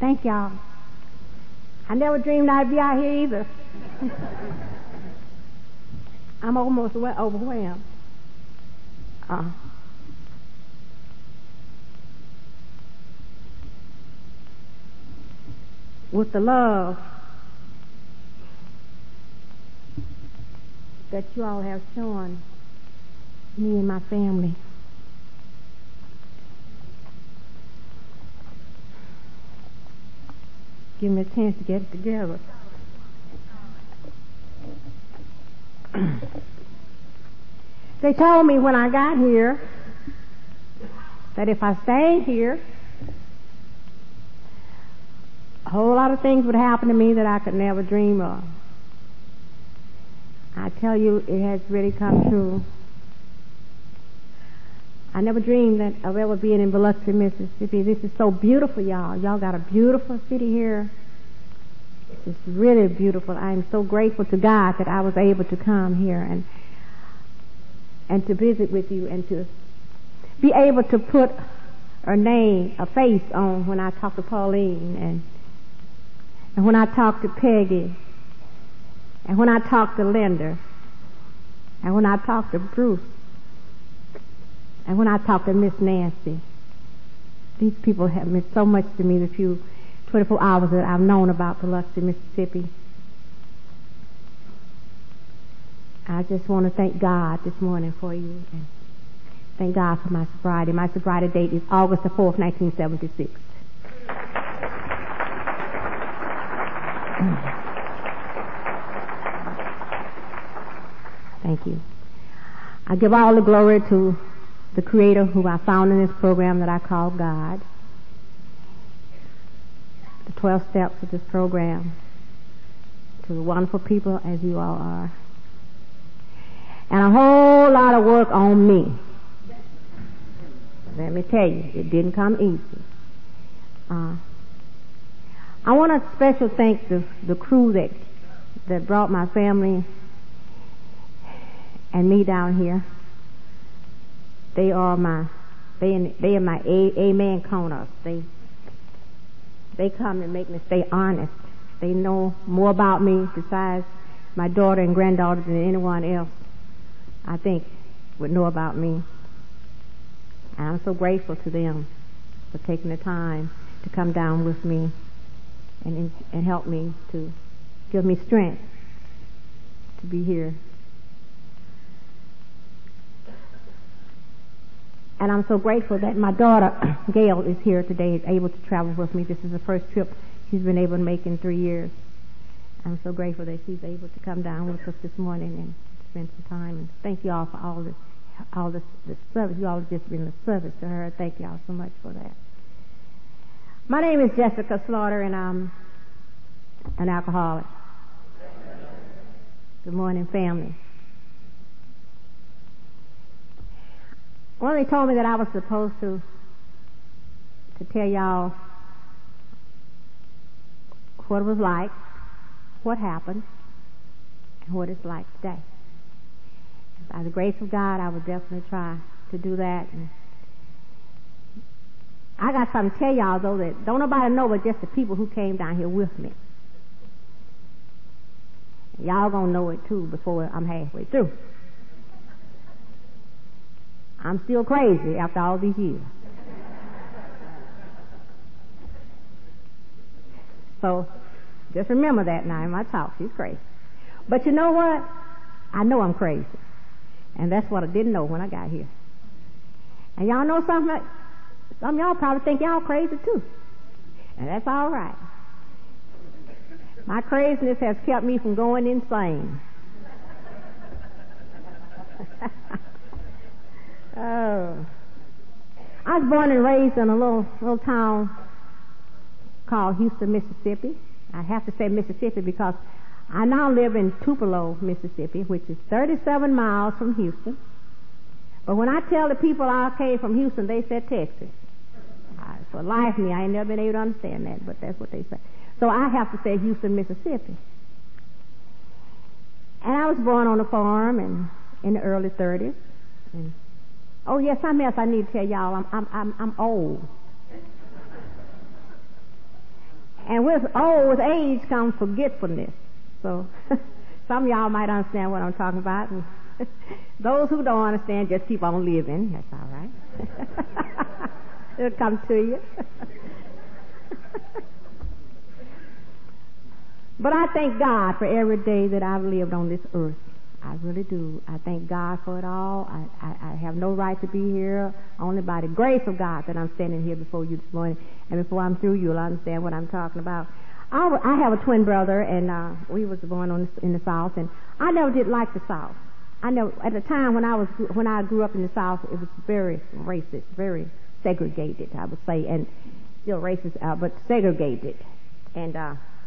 Thank y'all. I never dreamed I'd be out here either. I'm almost overwhelmed. With the love that you all have shown me and my family. Give me a chance to get it together. They told me when I got here that if I stayed here, a whole lot of things would happen to me that I could never dream of. I tell you, it has really come true. I never dreamed of ever being in Biloxi, Mississippi. This is so beautiful, y'all. Y'all got a beautiful city here. It's really beautiful. I am so grateful to God that I was able to come here and to visit with you and to be able to put a face on when I talk to Pauline and when I talk to Peggy and when I talk to Linda and when I talk to Bruce and when I talk to Miss Nancy. These people have meant so much to me the few 24 hours that I've known about Biloxi, Mississippi. I just want to thank God this morning for you and thank God for my sobriety. My sobriety date is August the 4th, 1976. Thank you. I give all the glory to the Creator who I found in this program that I call God. The 12 steps of this program. To the wonderful people as you all are. And a whole lot of work on me. Let me tell you, it didn't come easy. I want to special thank the crew that brought my family and me down here. They are my amen corners. They come and make me stay honest. They know more about me besides my daughter and granddaughter than anyone else, I think, would know about me. And I'm so grateful to them for taking the time to come down with me and help me to give me strength to be here. And I'm so grateful that my daughter, Gail, is here today, is able to travel with me. This is the first trip she's been able to make in 3 years. I'm so grateful that she's able to come down with us this morning and spend some time. And thank you all for all the service. You all have just been a service to her. Thank you all so much for that. My name is Jessica Slaughter, and I'm an alcoholic. Good morning, family. Well, they told me that I was supposed to tell y'all what it was like, what happened, and what it's like today. By the grace of God, I would definitely try to do that. And I got something to tell y'all, though, that don't nobody know but just the people who came down here with me. Y'all gonna know it, too, before I'm halfway through. I'm still crazy after all these years. So, just remember that now in my talk. She's crazy. But you know what? I know I'm crazy. And that's what I didn't know when I got here. And y'all know something? Some of y'all probably think y'all crazy too. And that's all right. My craziness has kept me from going insane. Oh. I was born and raised in a little town called Houston, Mississippi. I have to say Mississippi because I now live in Tupelo, Mississippi, which is 37 miles from Houston. But when I tell the people I came from Houston, they said Texas. For the life of me, I ain't never been able to understand that, but that's what they say. So I have to say Houston, Mississippi. And I was born on a farm in the early 30s. And, oh, yes, something else I need to tell y'all. I'm old. And with age comes forgetfulness. So some of y'all might understand what I'm talking about. And those who don't understand, just keep on living. That's all right. It'll come to you. But I thank God for every day that I've lived on this earth. I really do. I thank God for it all. I have no right to be here, only by the grace of God that I'm standing here before you this morning. And before I'm through, you'll understand what I'm talking about. I have a twin brother, and we was born in the South, and I never did like the South. I never, at the time when I grew up in the South, it was very racist, very segregated, I would say, and still racist, but segregated. And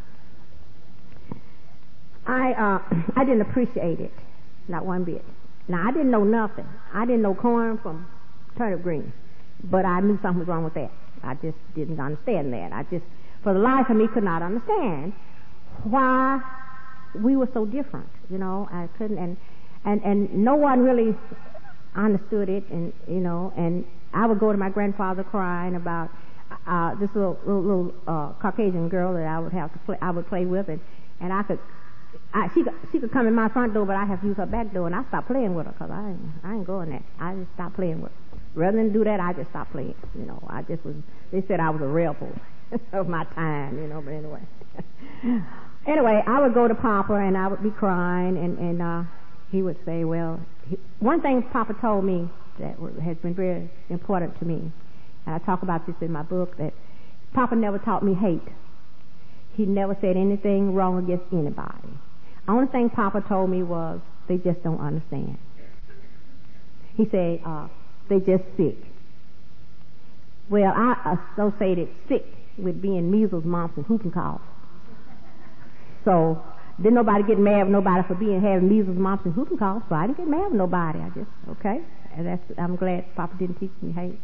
I didn't appreciate it. Not one bit. Now, I didn't know nothing. I didn't know corn from turnip green. But I knew something was wrong with that. I just didn't understand that. I just, for the life of me, could not understand why we were so different. You know, I couldn't, and no one really understood it, and, you know, and I would go to my grandfather crying about this little Caucasian girl that I would play with, and I could, she could come in my front door, but I have to use her back door, and I stopped playing with her because I ain't going there. I just stopped playing with her. Rather than do that, I just stopped playing. You know, they said I was a rebel of my time, you know, but anyway. Anyway, I would go to Papa, and I would be crying, and he would say, well, one thing Papa told me that has been very important to me, and I talk about this in my book, that Papa never taught me hate. He never said anything wrong against anybody. The only thing Papa told me was, they just don't understand. He said, they just sick. Well, I associated sick with being measles, mumps, and whooping cough. So, didn't nobody get mad with nobody for having measles, mumps, and whooping cough, so I didn't get mad with nobody. I just, okay. And I'm glad Papa didn't teach me hate.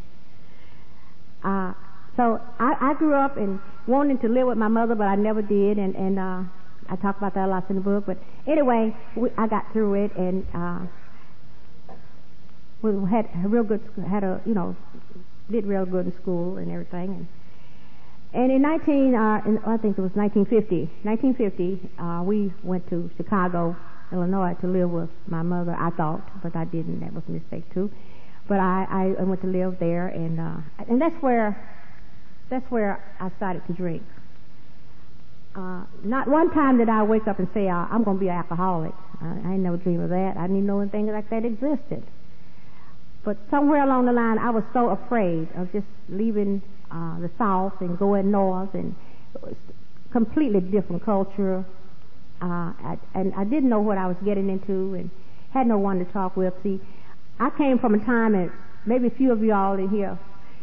So I grew up and wanting to live with my mother, but I never did, and I talk about that a lot in the book. But anyway, I got through it, and we had a real good, did real good in school and everything. And in I think it was 1950, we went to Chicago, Illinois, to live with my mother. I thought, but I didn't. That was a mistake too. But I went to live there, and that's where I started to drink. Not one time did I wake up and say, I'm going to be an alcoholic. I ain't never dreamed of that. I didn't even know anything like that existed. But somewhere along the line, I was so afraid of just leaving the South and going north, and completely different culture. And I didn't know what I was getting into, and had no one to talk with. See, I came from a time, and maybe a few of you all in here,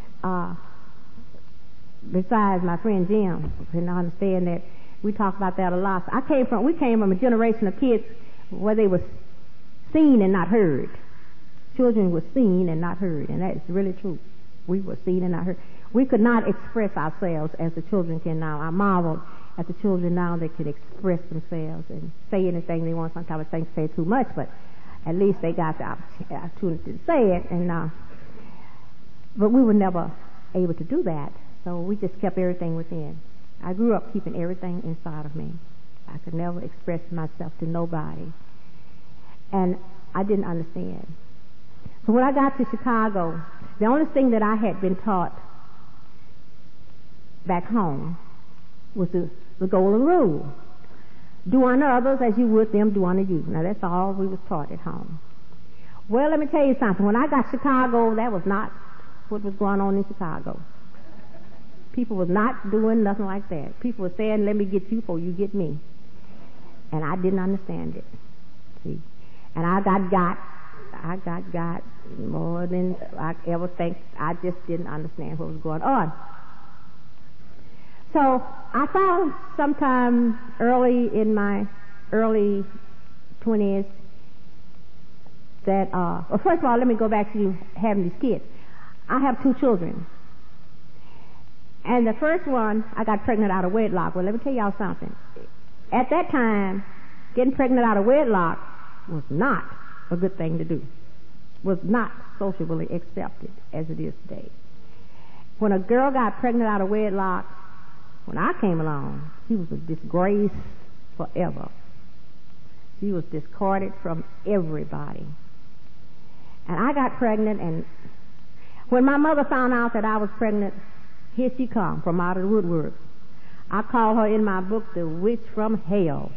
besides my friend Jim, can understand that we talk about that a lot. So we came from a generation of kids where they were seen and not heard. Children were seen and not heard, and that is really true. We were seen and not heard. We could not express ourselves as the children can now. I marvel at the children now that can express themselves and say anything they want. Sometimes I think say too much, but at least they got the opportunity to say it. And but we were never able to do that, so we just kept everything within. I grew up keeping everything inside of me. I could never express myself to nobody, and I didn't understand. So when I got to Chicago, the only thing that I had been taught back home was the golden rule. Do unto others as you would them do unto you. Now that's all we was taught at home. Well, let me tell you something. When I got to Chicago, that was not what was going on in Chicago. People was not doing nothing like that. People were saying, let me get you before you get me. And I didn't understand it. See? And I got more than I ever think. I just didn't understand what was going on. So I found sometime in my early 20s that, well, first of all, let me go back to having these kids. I have 2 children. And the first one, I got pregnant out of wedlock. Well, let me tell y'all something. At that time, getting pregnant out of wedlock was not a good thing to do. Was not socially accepted as it is today. When a girl got pregnant out of wedlock, When I came along, she was a disgrace forever. She was discarded from everybody. And I got pregnant, and when my mother found out that I was pregnant, here she come from out of the woodwork. I call her in my book the witch from hell.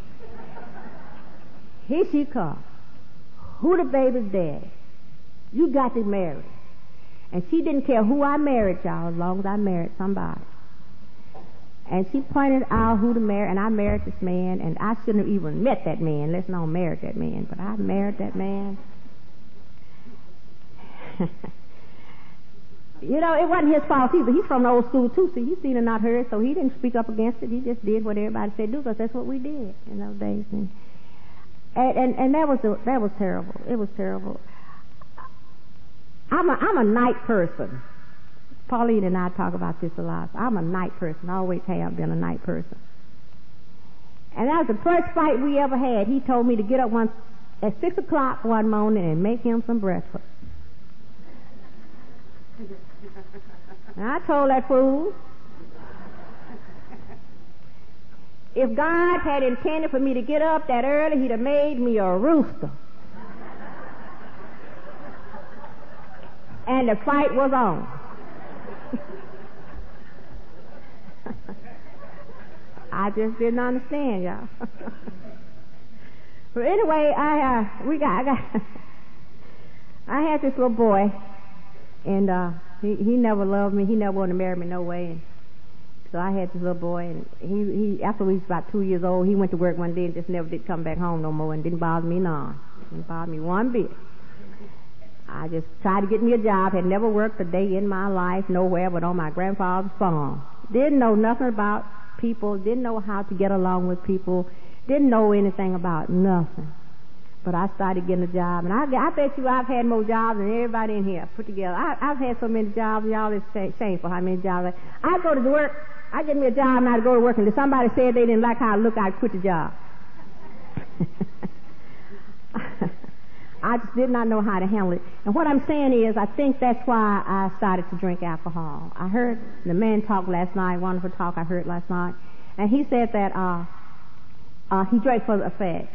Here she come. Who the baby's daddy? You got to marry. And she didn't care who I married, y'all, as long as I married somebody. And she pointed out who to marry, and I married this man, and I shouldn't have even met that man, let alone married that man, but I married that man. You know, it wasn't his fault either. He's from the old school too, so he's seen and not heard, so he didn't speak up against it. He just did what everybody said do, because that's what we did in those days. And that was terrible. It was terrible. I'm a night person. Pauline and I talk about this a lot. I'm a night person. I always have been a night person. And that was the first fight we ever had. He told me to get up at 6 o'clock one morning and make him some breakfast. And I told that fool, if God had intended for me to get up that early, he'd have made me a rooster. And the fight was on. I just didn't understand, y'all. But anyway, I had this little boy, and he never loved me. He never wanted to marry me no way. And so I had this little boy, and he after he was about 2 years old, he went to work one day and just never did come back home no more, and didn't bother me none. Didn't bother me one bit. I just tried to get me a job. Had never worked a day in my life nowhere but on my grandfather's farm. Didn't know nothing about people. Didn't know how to get along with people. Didn't know anything about nothing. But I started getting a job, and I bet you I've had more jobs than everybody in here put together. I've had so many jobs, y'all. It's shameful how many jobs. I go to work. I get me a job, and I go to work, and if somebody said they didn't like how I look, I'd quit the job. I just did not know how to handle it. And what I'm saying is, I think that's why I started to drink alcohol. I heard the man talk last night, wonderful talk I heard last night, and he said that he drank for the effect.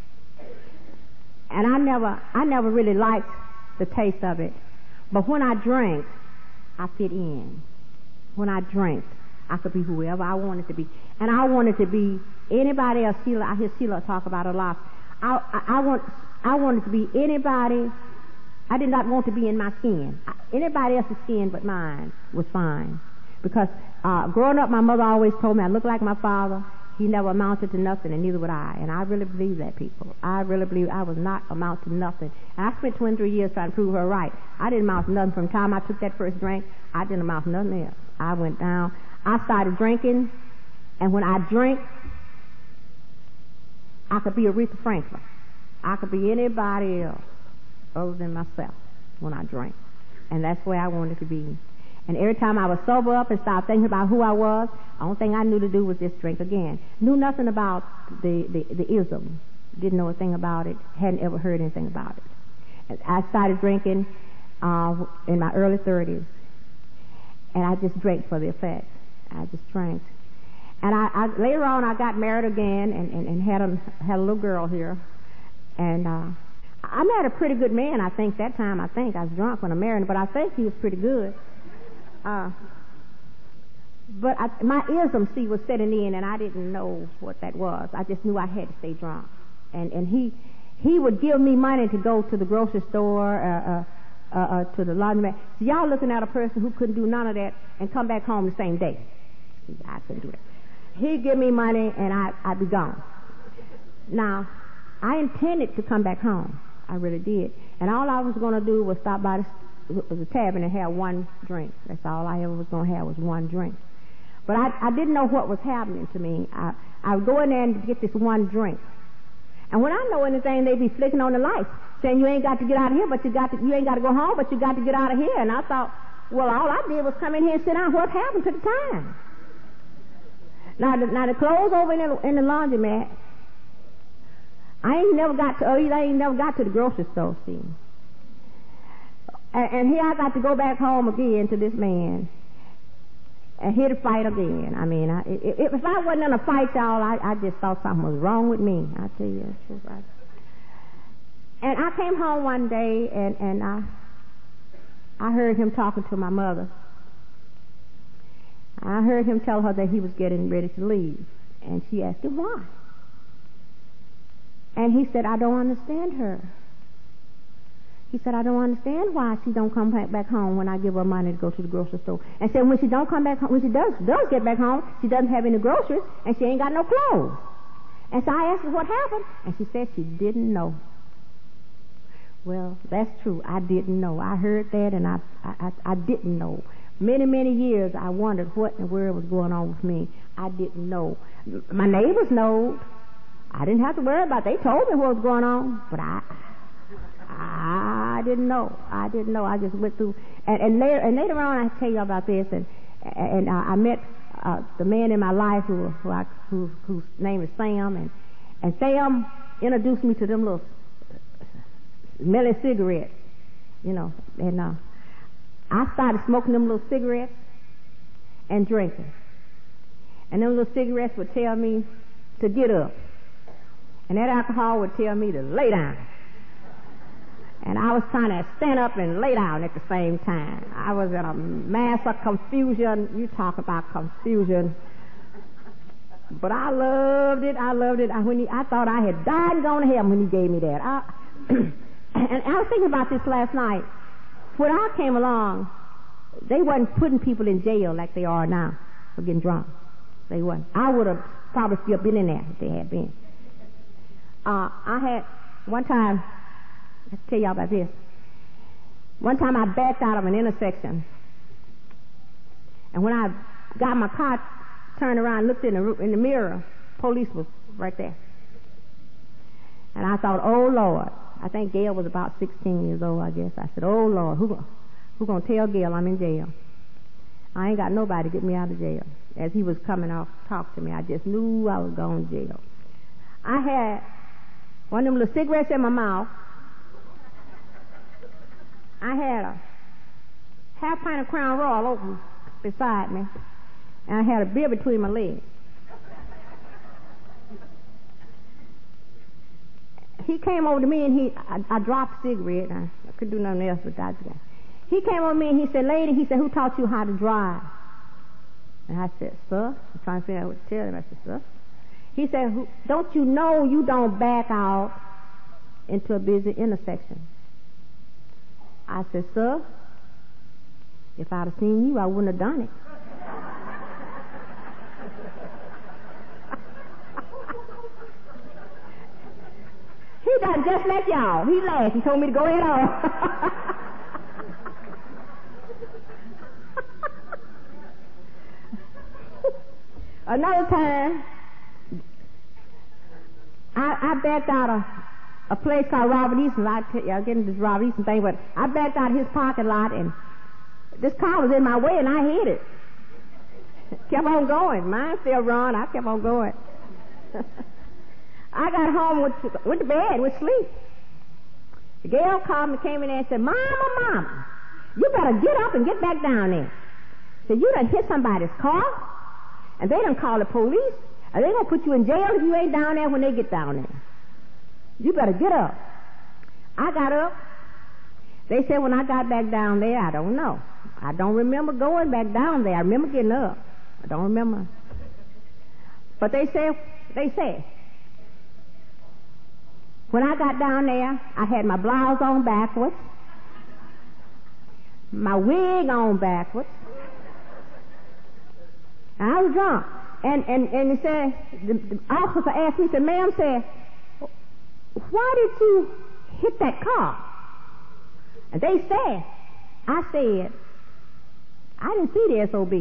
And I never really liked the taste of it. But when I drank, I fit in. When I drank, I could be whoever I wanted to be. And I wanted to be anybody else. Sheila, I hear Sheila talk about it a lot. I wanted to be anybody. I did not want to be in my skin. Anybody else's skin but mine was fine. Because growing up, my mother always told me I looked like my father. He never amounted to nothing, and neither would I. And I really believe that, people. I really believe I was not amount to nothing. And I spent 23 years trying to prove her right. I didn't amount to nothing. From the time I took that first drink, I didn't amount to nothing else. I went down. I started drinking, and when I drank, I could be Aretha Franklin. I could be anybody else other than myself when I drank. And that's where I wanted to be. And every time I would sober up and start thinking about who I was, the only thing I knew to do was just drink again. Knew nothing about the ism. Didn't know a thing about it. Hadn't ever heard anything about it. And I started drinking in my early 30s. And I just drank for the effect. I just drank. And I later on I got married again and had a little girl here. And I met a pretty good man, I think, that time. I think I was drunk when I married him, but I think he was pretty good. But my ism, see, was setting in, and I didn't know what that was. I just knew I had to stay drunk. And he would give me money to go to the grocery store, to the laundromat. So y'all looking at a person who couldn't do none of that and come back home the same day. See, I couldn't do that. He'd give me money, and I'd be gone. Now, I intended to come back home. I really did. And all I was going to do was stop by the tavern and have one drink. That's all I ever was going to have was one drink. But I didn't know what was happening to me. I would go in there and get this one drink. And when I know anything, they'd be flicking on the lights, saying you ain't got to get out of here, but you ain't got to go home, but you got to get out of here. And I thought, well, all I did was come in here and sit down. What happened to the time? Now the clothes over in the laundromat, I ain't never got to the grocery store, see. And here I got to go back home again to this man. and here to fight again. I mean, if I wasn't in a fight, y'all, I just thought something was wrong with me. I tell you the truth. And I came home one day, and I heard him talking to my mother. I heard him tell her that he was getting ready to leave. And she asked him why. And he said, I don't understand her. He said, I don't understand why she don't come back home when I give her money to go to the grocery store. And said when she don't come back home, when she does get back home, she doesn't have any groceries and she ain't got no clothes. And so I asked her what happened, and she said she didn't know. Well, that's true. I didn't know. I heard that, and I didn't know. Many, many years I wondered what in the world was going on with me. I didn't know. My neighbors know. I didn't have to worry about it. They told me what was going on, but I didn't know. I didn't know. I just went through. And later on, I tell you about this, and I met the man in my life whose name is Sam, and Sam introduced me to them little smelly cigarettes, you know, and I started smoking them little cigarettes and drinking. And them little cigarettes would tell me to get up. And that alcohol would tell me to lay down. And I was trying to stand up and lay down at the same time. I was in a mass of confusion. You talk about confusion. But I loved it. I loved it. I thought I had died and gone to heaven when he gave me that. And I was thinking about this last night. When I came along, they wasn't putting people in jail like they are now for getting drunk. They wasn't. I would have probably still been in there if they had been. I had one time, let's tell y'all about this. One time I backed out of an intersection, and when I got my car turned around, looked in the mirror, police was right there. And I thought, oh Lord. I think Gail was about 16 years old, I guess. I said, oh Lord, who gonna tell Gail I'm in jail? I ain't got nobody to get me out of jail. As he was coming off to talk to me, I just knew I was going to jail. I had one of them little cigarettes in my mouth. I had a half pint of Crown Royal open beside me, and I had a beer between my legs. He came over to me, and I dropped a cigarette, and I couldn't do nothing else but that. He came over to me, and he said, lady, he said, who taught you how to drive? And I said, sir. I'm trying to figure out what to tell him. I said, sir. He said, don't you know you don't back out into a busy intersection? I said, sir, if I'd have seen you, I wouldn't have done it. He done just like y'all. He laughed and told me to go ahead on. Another time, I backed out of a place called Robert Easton. I'll get into this Robert Easton thing, but I backed out of his parking lot, and this car was in my way, and I hit it. Kept on going. Mine still run. I kept on going. I got home, went to bed, went to sleep. The girl called me, came in there and said, Mama, you better get up and get back down there. Said, you done hit somebody's car, and they done call the police, and they gonna put you in jail if you ain't down there when they get down there. You better get up. I got up. They said when I got back down there, I don't know. I don't remember going back down there. I remember getting up. I don't remember. But they said, when I got down there, I had my blouse on backwards, my wig on backwards, and I was drunk. And he said, the officer asked me, said, ma'am, said, why did you hit that car? And they said, I said, I didn't see the SOB.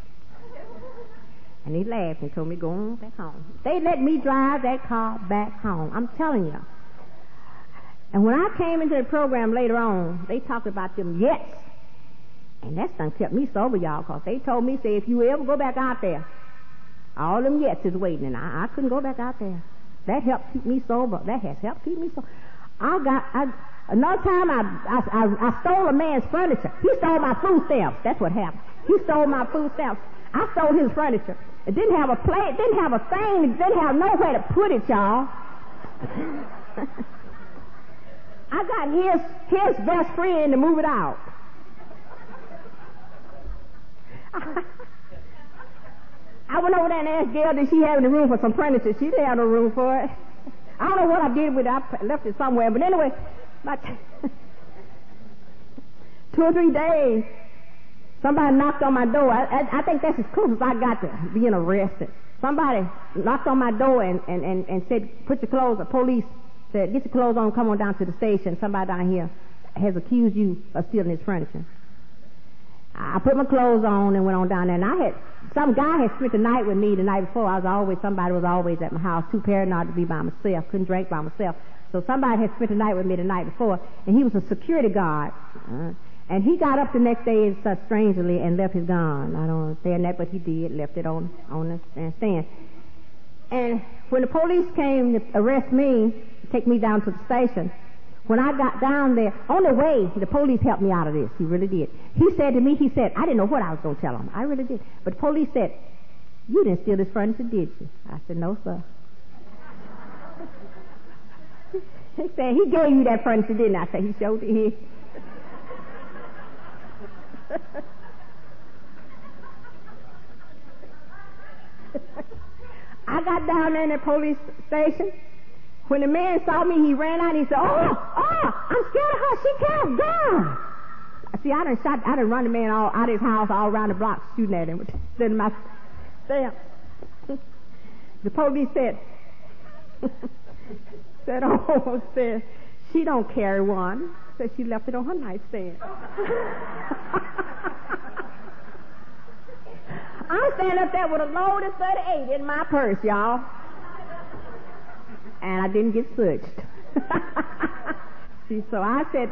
And he laughed and told me, go on back home. They let me drive that car back home. I'm telling you. And when I came into the program later on, they talked about them yets. And that's done kept me sober, y'all, because they told me, say, if you ever go back out there, all them yets is waiting, and I couldn't go back out there. That helped keep me sober. That has helped keep me sober. Another time I stole a man's furniture. He stole my food stamps. That's what happened. He stole my food stamps. I stole his furniture. It didn't have a plate, didn't have a thing, it didn't have nowhere to put it, y'all. I got his best friend to move it out. I went over there and asked Gail, did she have any room for some furniture? She didn't have no room for it. I don't know what I did with it. I left it somewhere. But anyway, about 2 or 3 days, somebody knocked on my door. I think that's as close as I got to being arrested. Somebody knocked on my door and said, put your clothes, the police said, get your clothes on, come on down to the station. Somebody down here has accused you of stealing his furniture. I put my clothes on and went on down there, and some guy had spent the night with me the night before. Somebody was always at my house, too paranoid to be by myself, couldn't drink by myself. So somebody had spent the night with me the night before, and he was a security guard. And he got up the next day strangely and left his gun. I don't understand that, but he did, left it on the stand. And when the police came to arrest me, take me down to the station, when I got down there, on the way, the police helped me out of this. He really did. He said to me, I didn't know what I was going to tell him. I really did. But the police said, you didn't steal this furniture, did you? I said, no, sir. He said, he gave you that furniture, didn't I? I said, he sure did. I got down there in the police station. When the man saw me, he ran out and he said, oh, I'm scared of her. She carries a gun. See, I done run the man out of his house all around the block shooting at him with my stamp. The police said, she don't carry one. Said she left it on her nightstand. I'm standing up there with a loaded 38 in my purse, y'all. And I didn't get searched. See, so I said,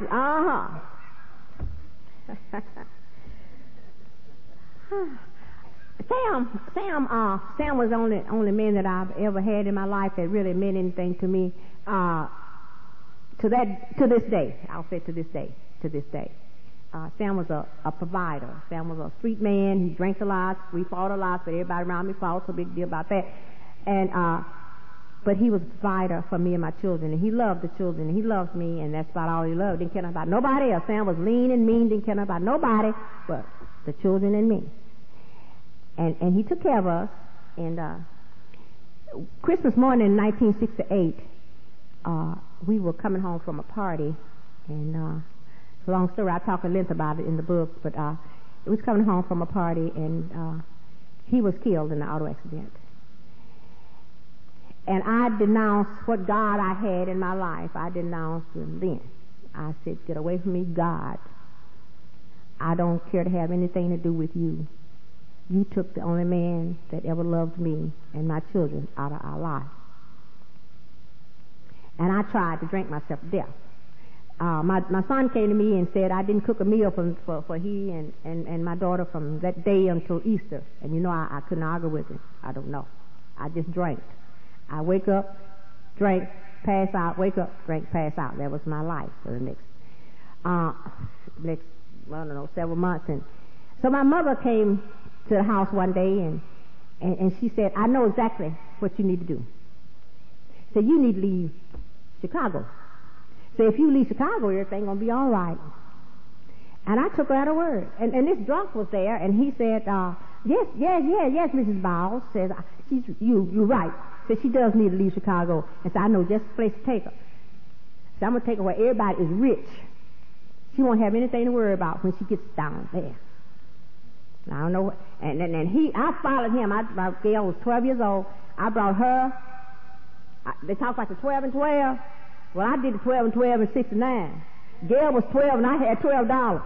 Sam was the only man that I've ever had in my life that really meant anything to me. To this day, I'll say to this day. Sam was a provider. Sam was a street man. He drank a lot. We fought a lot, but everybody around me fought, so big deal about that. And but he was a provider for me and my children, and he loved the children, and he loved me, and that's about all he loved. Didn't care about nobody else. Sam was lean and mean, didn't care about nobody but the children and me. And he took care of us. And Christmas morning in 1968, we were coming home from a party, and it's a long story. I talk at length about it in the book, but it was coming home from a party, and he was killed in an auto accident. And I denounced what God I had in my life. I denounced him then. I said, get away from me, God. I don't care to have anything to do with you. You took the only man that ever loved me and my children out of our life. And I tried to drink myself to death. My son came to me and said I didn't cook a meal for he and my daughter from that day until Easter. And you know, I couldn't argue with him. I don't know. I just drank. I wake up, drink, pass out, wake up, drink, pass out. That was my life for the next, several months. And so my mother came to the house one day and she said, I know exactly what you need to do. So you need to leave Chicago. So if you leave Chicago, everything's going to be all right. And I took her at her word. And this drunk was there, and he said, yes, Mrs. Bowles. Says, you're right. Said she does need to leave Chicago. And so I know just a place to take her. So I'm going to take her where everybody is rich. She won't have anything to worry about when she gets down there. I don't know. And I followed him. Gail was 12 years old. I brought her. They talk like the 12 and 12. Well, I did the 12 and 12 in 69. Gail was 12 and I had $12.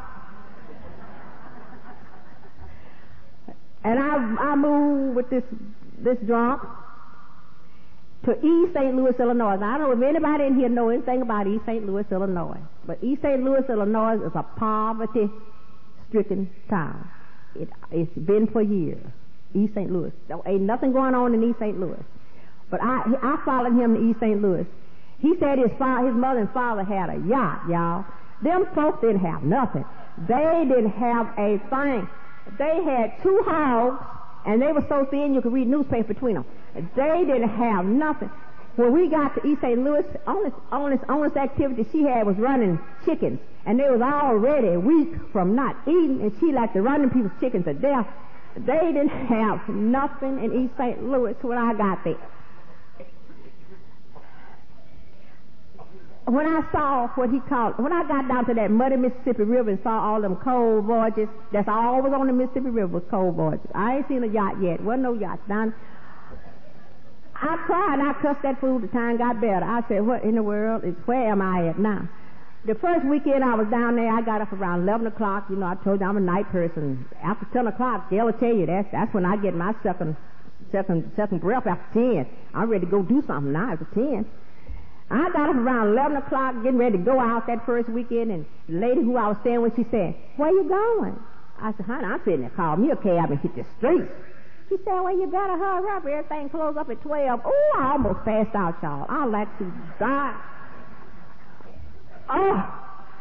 And I moved with this drunk to East St. Louis, Illinois. Now, I don't know if anybody in here knows anything about East St. Louis, Illinois. But East St. Louis, Illinois is a poverty-stricken town. It's been for years. East St. Louis. There ain't nothing going on in East St. Louis. But I followed him to East St. Louis. He said his mother and father had a yacht, y'all. Them folks didn't have nothing. They didn't have a thing. They had 2 hogs And they were so thin you could read newspaper between them. They didn't have nothing. When we got to East St. Louis, only activity she had was running chickens. And they was already weak from not eating, and she liked to run people's chickens to death. They didn't have nothing in East St. Louis when I got there. When I saw when I got down to that muddy Mississippi River and saw all them coal voyages, that's all was on the Mississippi River was coal voyages. I ain't seen a yacht yet. Wasn't no yachts down. I cried. I cussed that fool. The time got better. I said, what in the world where am I at now? The first weekend I was down there, I got up around 11 o'clock. You know, I told you I'm a night person. After 10 o'clock, they'll tell you that's when I get my second breath after 10. I'm ready to go do something now after 10. I got up around 11 o'clock, getting ready to go out that first weekend, and the lady who I was staying with, she said, where you going? I said, honey, I'm fitting to call me a cab and hit the streets. She said, well, you better hurry up. Everything closed up at 12. Oh, I almost passed out, y'all. I like to die. Oh!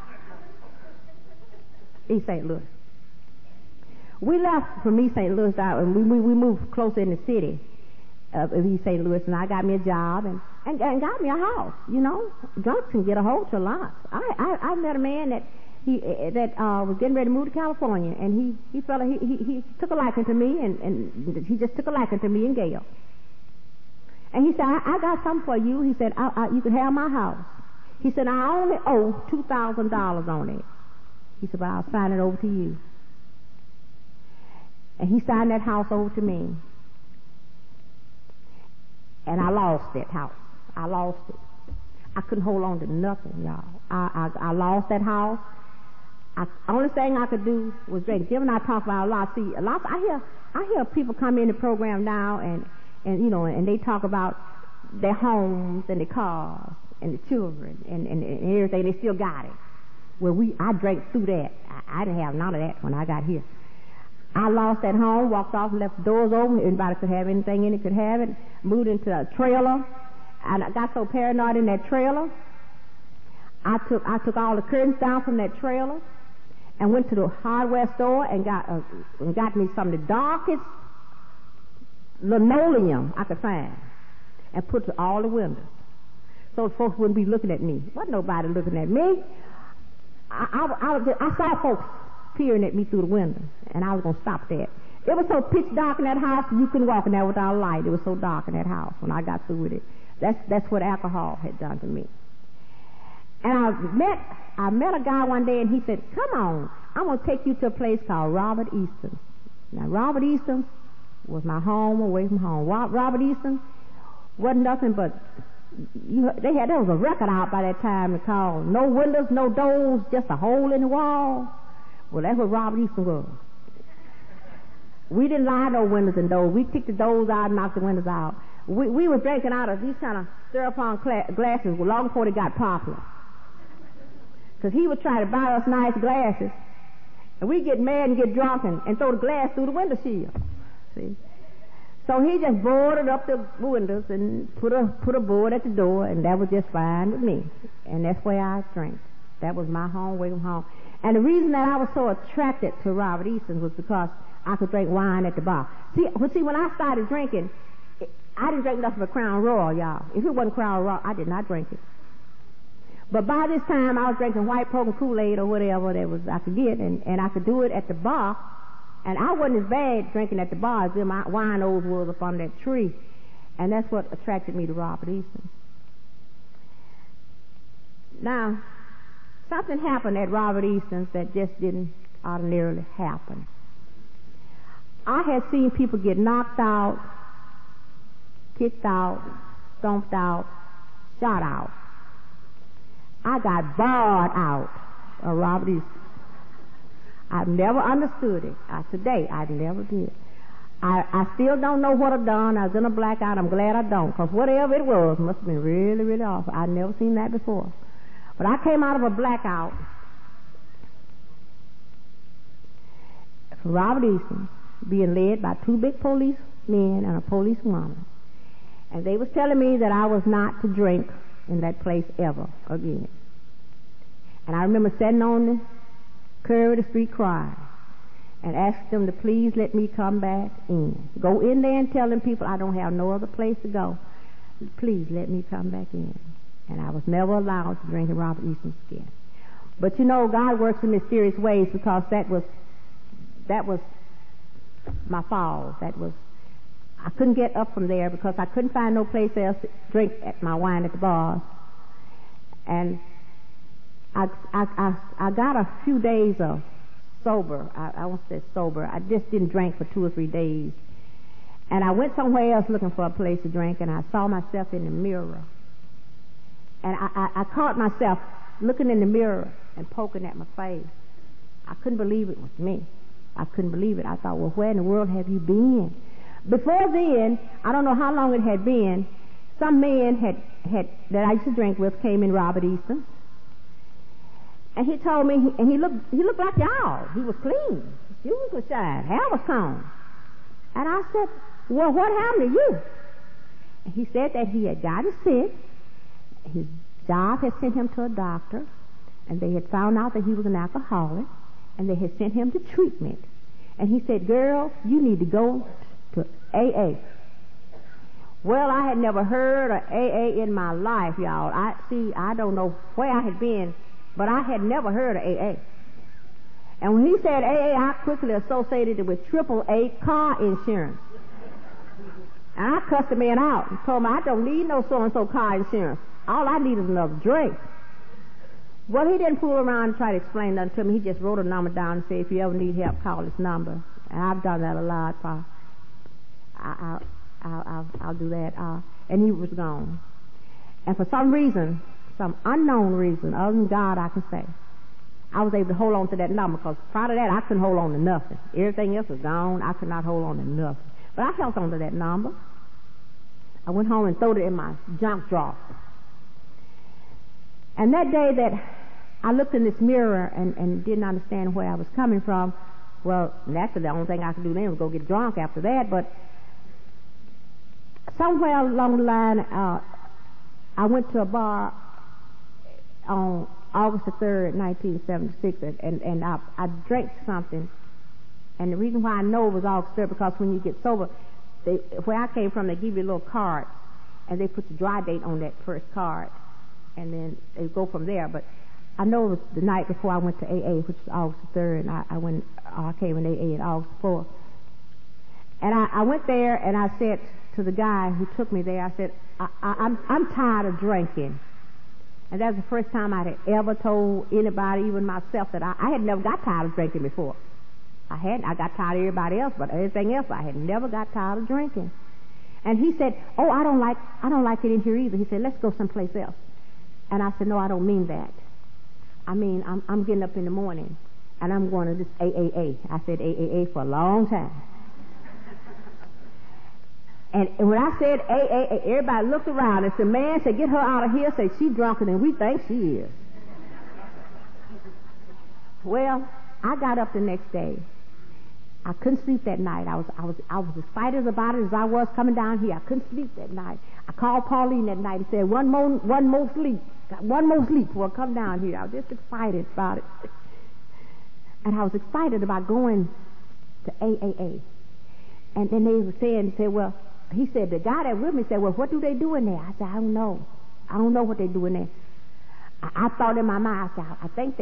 East St. Louis. We left from East St. Louis out, and we moved closer in the city of East St. Louis, and I got me a job and got me a house. You know, drunks can get a hold to lots. I met a man that was getting ready to move to California, and he took a liking to me, and he just took a liking to me and Gail. And he said, I got something for you. He said, you can have my house. He said, I only owe $2,000 on it. He said, but I'll sign it over to you. And he signed that house over to me. And I lost that house. I lost it. I couldn't hold on to nothing, y'all. I lost that house. Only thing I could do was drink. Jim and I talk about a lot. See, I hear people come in the program now and you know, and they talk about their homes and their cars and the children and everything. They still got it. Well, I drank through that. I didn't have none of that when I got here. I lost that home, walked off and left the doors open. Anybody could have anything in it, could have it. Moved into a trailer. And I got so paranoid in that trailer. I took all the curtains down from that trailer and went to the hardware store and got me some of the darkest linoleum I could find and put to all the windows. So folks wouldn't be looking at me. Wasn't nobody looking at me. I saw folks peering at me through the window, and I was going to stop that. It was so pitch dark in that house, you couldn't walk in there without a light. It was so dark in that house when I got through with it. That's what alcohol had done to me. And I met a guy one day, and he said, come on, I'm going to take you to a place called Robert Easton. Now, Robert Easton was my home away from home. Robert Easton wasn't nothing but, there was a record out by that time called No Windows, No Doors, Just a Hole in the Wall. Well, that's what Robert Easton was. We didn't line no windows and doors. We kicked the doors out and knocked the windows out. We were drinking out of these kind of styrofoam glasses long before they got popular. Because he would try to buy us nice glasses, and we'd get mad and get drunk and throw the glass through the window sill. See? So he just boarded up the windows and put a board at the door, and that was just fine with me. And that's where I drank. That was my home, away from home. And the reason that I was so attracted to Robert Easton was because I could drink wine at the bar. See, when I started drinking, I didn't drink nothing but Crown Royal, y'all. If it wasn't Crown Royal, I did not drink it. But by this time, I was drinking White Poker Kool-Aid or whatever I could get, and I could do it at the bar. And I wasn't as bad drinking at the bar as them winos was up on that tree. And that's what attracted me to Robert Easton. Now, something happened at Robert Easton's that just didn't ordinarily happen. I had seen people get knocked out, kicked out, stomped out, shot out. I got barred out of Robert Easton. I've never understood it. Today, I never did. I still don't know what I've done. I was in a blackout. I'm glad I don't, because whatever it was must have been really, really awful. I'd never seen that before. But I came out of a blackout from Robert Easton, being led by two big policemen and a policewoman. And they was telling me that I was not to drink in that place ever again. And I remember sitting on the curb of the street crying. and ask them to please let me come back in. Go in there and tell them people I don't have no other place to go. Please let me come back in. And I was never allowed to drink in Robert Easton's again. But you know, God works in mysterious ways, because that was my fall. I couldn't get up from there because I couldn't find no place else to drink my wine at the bars. And I got a few days of sober. I won't say sober. I just didn't drink for 2 or 3 days. And I went somewhere else looking for a place to drink, and I saw myself in the mirror. And I caught myself looking in the mirror and poking at my face. I couldn't believe it was me. I couldn't believe it. I thought, well, where in the world have you been? Before then, I don't know how long it had been, some man that I used to drink with came in Robert Easton. And he told me, and he looked like y'all. He was clean. His shoes were shined. Hair was combed. And I said, well, what happened to you? And he said that he had gotten sick. His job had sent him to a doctor, and they had found out that he was an alcoholic, and they had sent him to treatment. And he said, girl, you need to go to AA. Well, I had never heard of AA in my life, y'all. I don't know where I had been, but I had never heard of AA. And when he said AA, I quickly associated it with AAA car insurance. And I cussed the man out and told him, I don't need no so-and-so car insurance. All I need is another drink. Well, he didn't fool around and try to explain nothing to me. He just wrote a number down and said, if you ever need help, call this number. And I've done that a lot. I'll do that. And he was gone. And for some reason, some unknown reason, other than God, I can say, I was able to hold on to that number, because prior to that, I couldn't hold on to nothing. Everything else was gone. I could not hold on to nothing. But I held on to that number. I went home and threw it in my junk drawer. And that day that I looked in this mirror and didn't understand where I was coming from, well, naturally, the only thing I could do then was go get drunk after that. But somewhere along the line, I went to a bar on August the 3rd, 1976, and I drank something. And the reason why I know it was August 3rd, because when you get sober, where I came from, they give you a little card, and they put the dry date on that first card, and then they go from there. But I know it was the night before I went to AA, which was August the 3rd, and I came in AA at August 4th. And I went there, and I said to the guy who took me there, I said, I'm tired of drinking. And that's the first time I had ever told anybody, even myself, that I had never got tired of drinking before. I got tired of everybody else, but everything else I had never got tired of drinking. And he said, oh, I don't like it in here either. He said, let's go someplace else. And I said, no, I don't mean that. I mean, I'm getting up in the morning, and I'm going to this AAA. I said AAA for a long time. And when I said AAA, everybody looked around and said, man, said, get her out of here. Say, she's drunker than we think she is. Well, I got up the next day. I couldn't sleep that night. I was as excited about it as I was coming down here. I couldn't sleep that night. I called Pauline that night and said, one more sleep. Got one more sleep before I come down here. I was just excited about it. And I was excited about going to AAA. And then they were saying, well, he said, the guy that with me said, well, what do they do in there? I said, I don't know. I don't know what they do in there. I thought in my mind, I think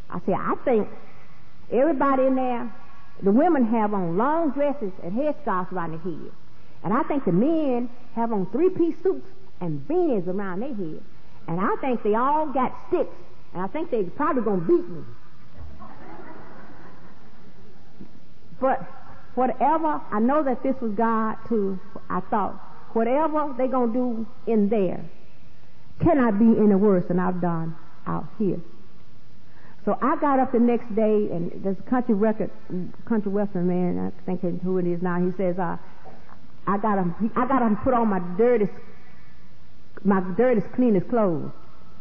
everybody in there, the women have on long dresses and headscarves around their head. And I think the men have on 3-piece suits and beanies around their head. And I think they all got sticks. And I think they're probably going to beat me. But whatever, I know that this was God too. I thought, whatever they're going to do in there cannot be any worse than I've done out here. So I got up the next day, and there's a country western man, I think who it is now. He says, I got him put on my dirtiest, cleanest clothes.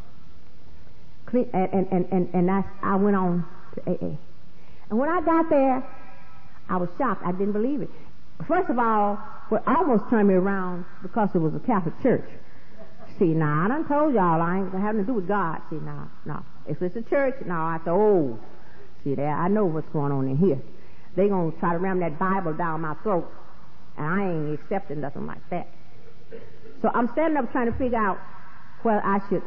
And I went on to AA. And when I got there, I was shocked. I didn't believe it. First of all, what almost turned me around, because it was a Catholic church. See, now, I done told y'all I ain't having to do with God. See, now. If it's a church, now I said, oh, see there, I know what's going on in here. they going to try to ram that Bible down my throat. And I ain't accepting nothing like that. So I'm standing up trying to figure out whether I should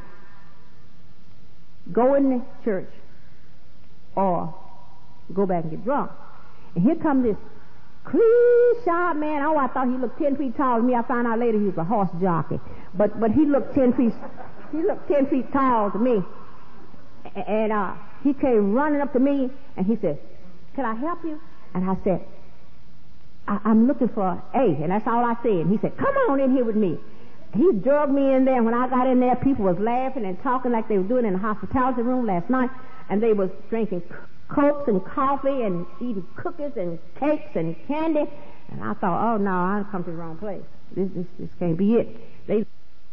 go in the church or go back and get drunk. And here comes this clean-shot man. Oh, I thought he looked 10 feet taller than me. I found out later he was a horse jockey. But he looked 10 feet tall to me. And he came running up to me and he said, "Can I help you?" And I said, I'm looking for A. And that's all I said. And he said, "Come on in here with me." He drugged me in there. When I got in there, people was laughing and talking like they were doing in the hospitality room last night. And they was drinking Cokes and coffee and eating cookies and cakes and candy. And I thought, oh no, I've come to the wrong place. This can't be it.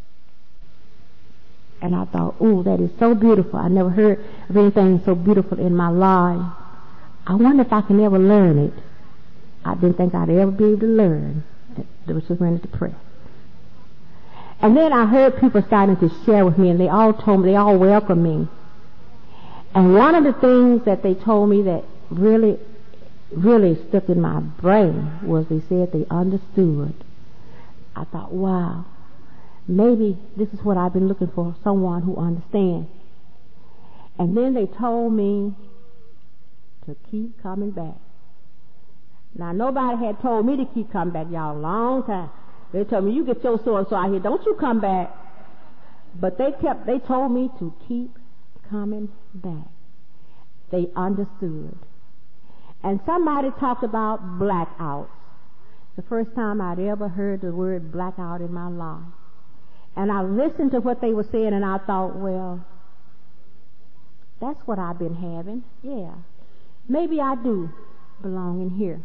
And I thought, oh, that is so beautiful. I never heard of anything so beautiful in my life. I wonder if I can ever learn it. I didn't think I'd ever be able to learn the surrender to prayer. And then I heard people starting to share with me, and they all told me, they all welcomed me. And one of the things that they told me that really, really stuck in my brain was they said they understood. I thought, wow, maybe this is what I've been looking for, someone who understands. And then they told me to keep coming back. Now, nobody had told me to keep coming back, y'all, a long time. They told me, you get your so-and-so out here, don't you come back. But they told me to keep coming back. They understood. And somebody talked about blackouts. The first time I'd ever heard the word blackout in my life. And I listened to what they were saying, and I thought, well, that's what I've been having. Yeah. Maybe I do belong in here.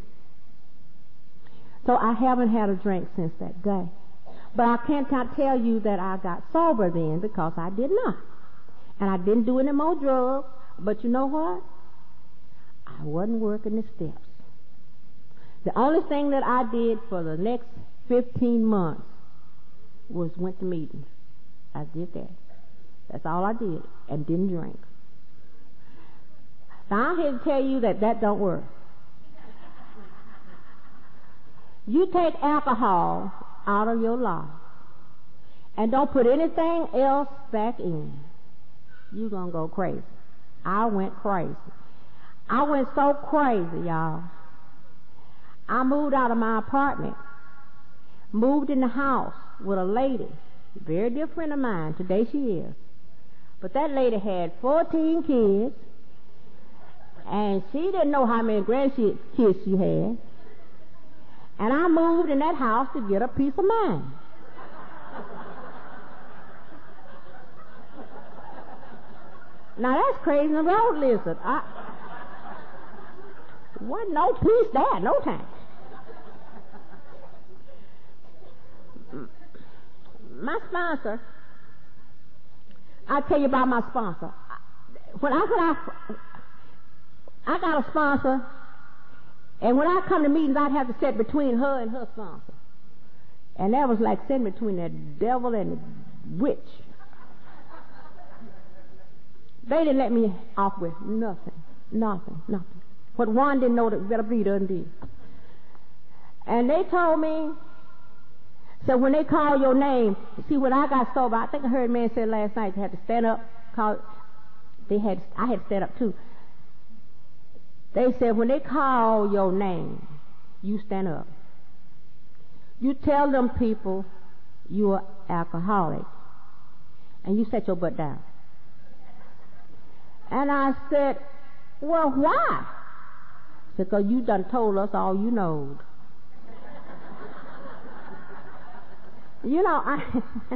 So I haven't had a drink since that day. But I cannot tell you that I got sober then, because I did not. And I didn't do any more drugs. But you know what? I wasn't working the steps. The only thing that I did for the next 15 months was went to meetings. I did that. That's all I did, and didn't drink. Now I'm here to tell you that don't work. You take alcohol out of your life and don't put anything else back in, you're going to go crazy. I went crazy. I went so crazy, y'all. I moved out of my apartment, moved in the house with a lady, a very dear friend of mine. Today she is. But that lady had 14 kids, and she didn't know how many grandkids she had. And I moved in that house to get a peace of mind. Now that's crazy in the road, listen. Wasn't no peace there, no time. My sponsor, I'll tell you about my sponsor. When I got a sponsor, and when I come to meetings, I'd have to sit between her and her sponsor. And that was like sitting between the devil and the witch. They didn't let me off with nothing. What one didn't know, that better be done did. And they told me, so when they call your name, see, when I got sober, I think I heard a man say last night, they had to stand up. I had to stand up too. They said, when they call your name, you stand up. You tell them people you're alcoholic, and you set your butt down. And I said, well, why? He said, because you done told us all you knowed. You know, I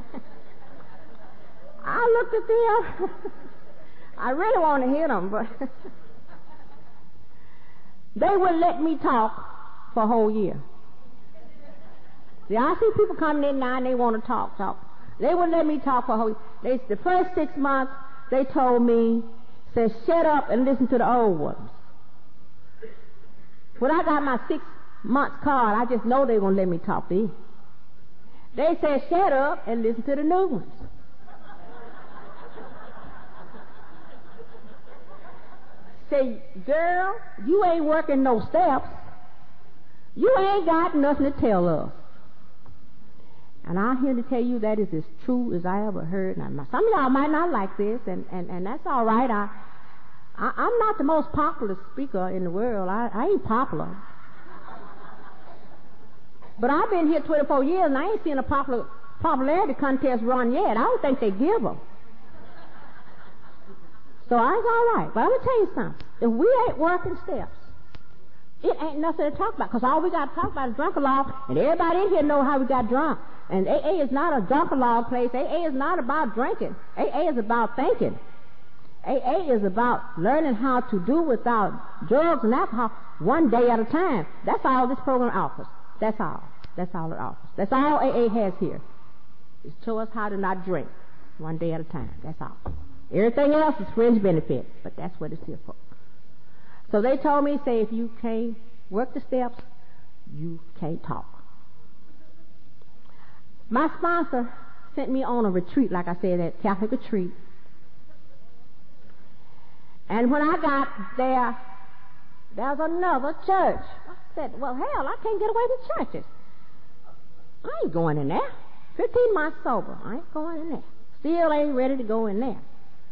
looked at them. I really want to hit them, but they wouldn't let me talk for a whole year. See, I see people coming in now and they want to talk. They wouldn't let me talk for a whole year. The first 6 months, they told me, said, shut up and listen to the old ones. When I got my 6 months card, I just know they won't let me talk to you. They said, shut up and listen to the new ones. say, girl, you ain't working no steps. You ain't got nothing to tell us. And I'm here to tell you that is as true as I ever heard. Now, some of y'all might not like this, and that's all right. I'm not the most popular speaker in the world. I ain't popular. But I've been here 24 years, and I ain't seen a popularity contest run yet. I don't think they give them. So it's all right. But I'm going to tell you something. If we ain't working steps, it ain't nothing to talk about, because all we got to talk about is drunk-a-log, and everybody in here know how we got drunk. And AA is not a drunk-a-log place. AA is not about drinking. AA is about thinking. AA is about learning how to do without drugs and alcohol one day at a time. That's all this program offers. That's all. That's all it offers. That's all AA has here. Is show us how to not drink one day at a time. That's all. Everything else is fringe benefit, but that's what it's here for. So they told me, say, if you can't work the steps, you can't talk. My sponsor sent me on a retreat, like I said, that Catholic retreat. And when I got there, there was another church. I said, well, hell, I can't get away with churches. I ain't going in there. 15 months sober. I ain't going in there. Still ain't ready to go in there.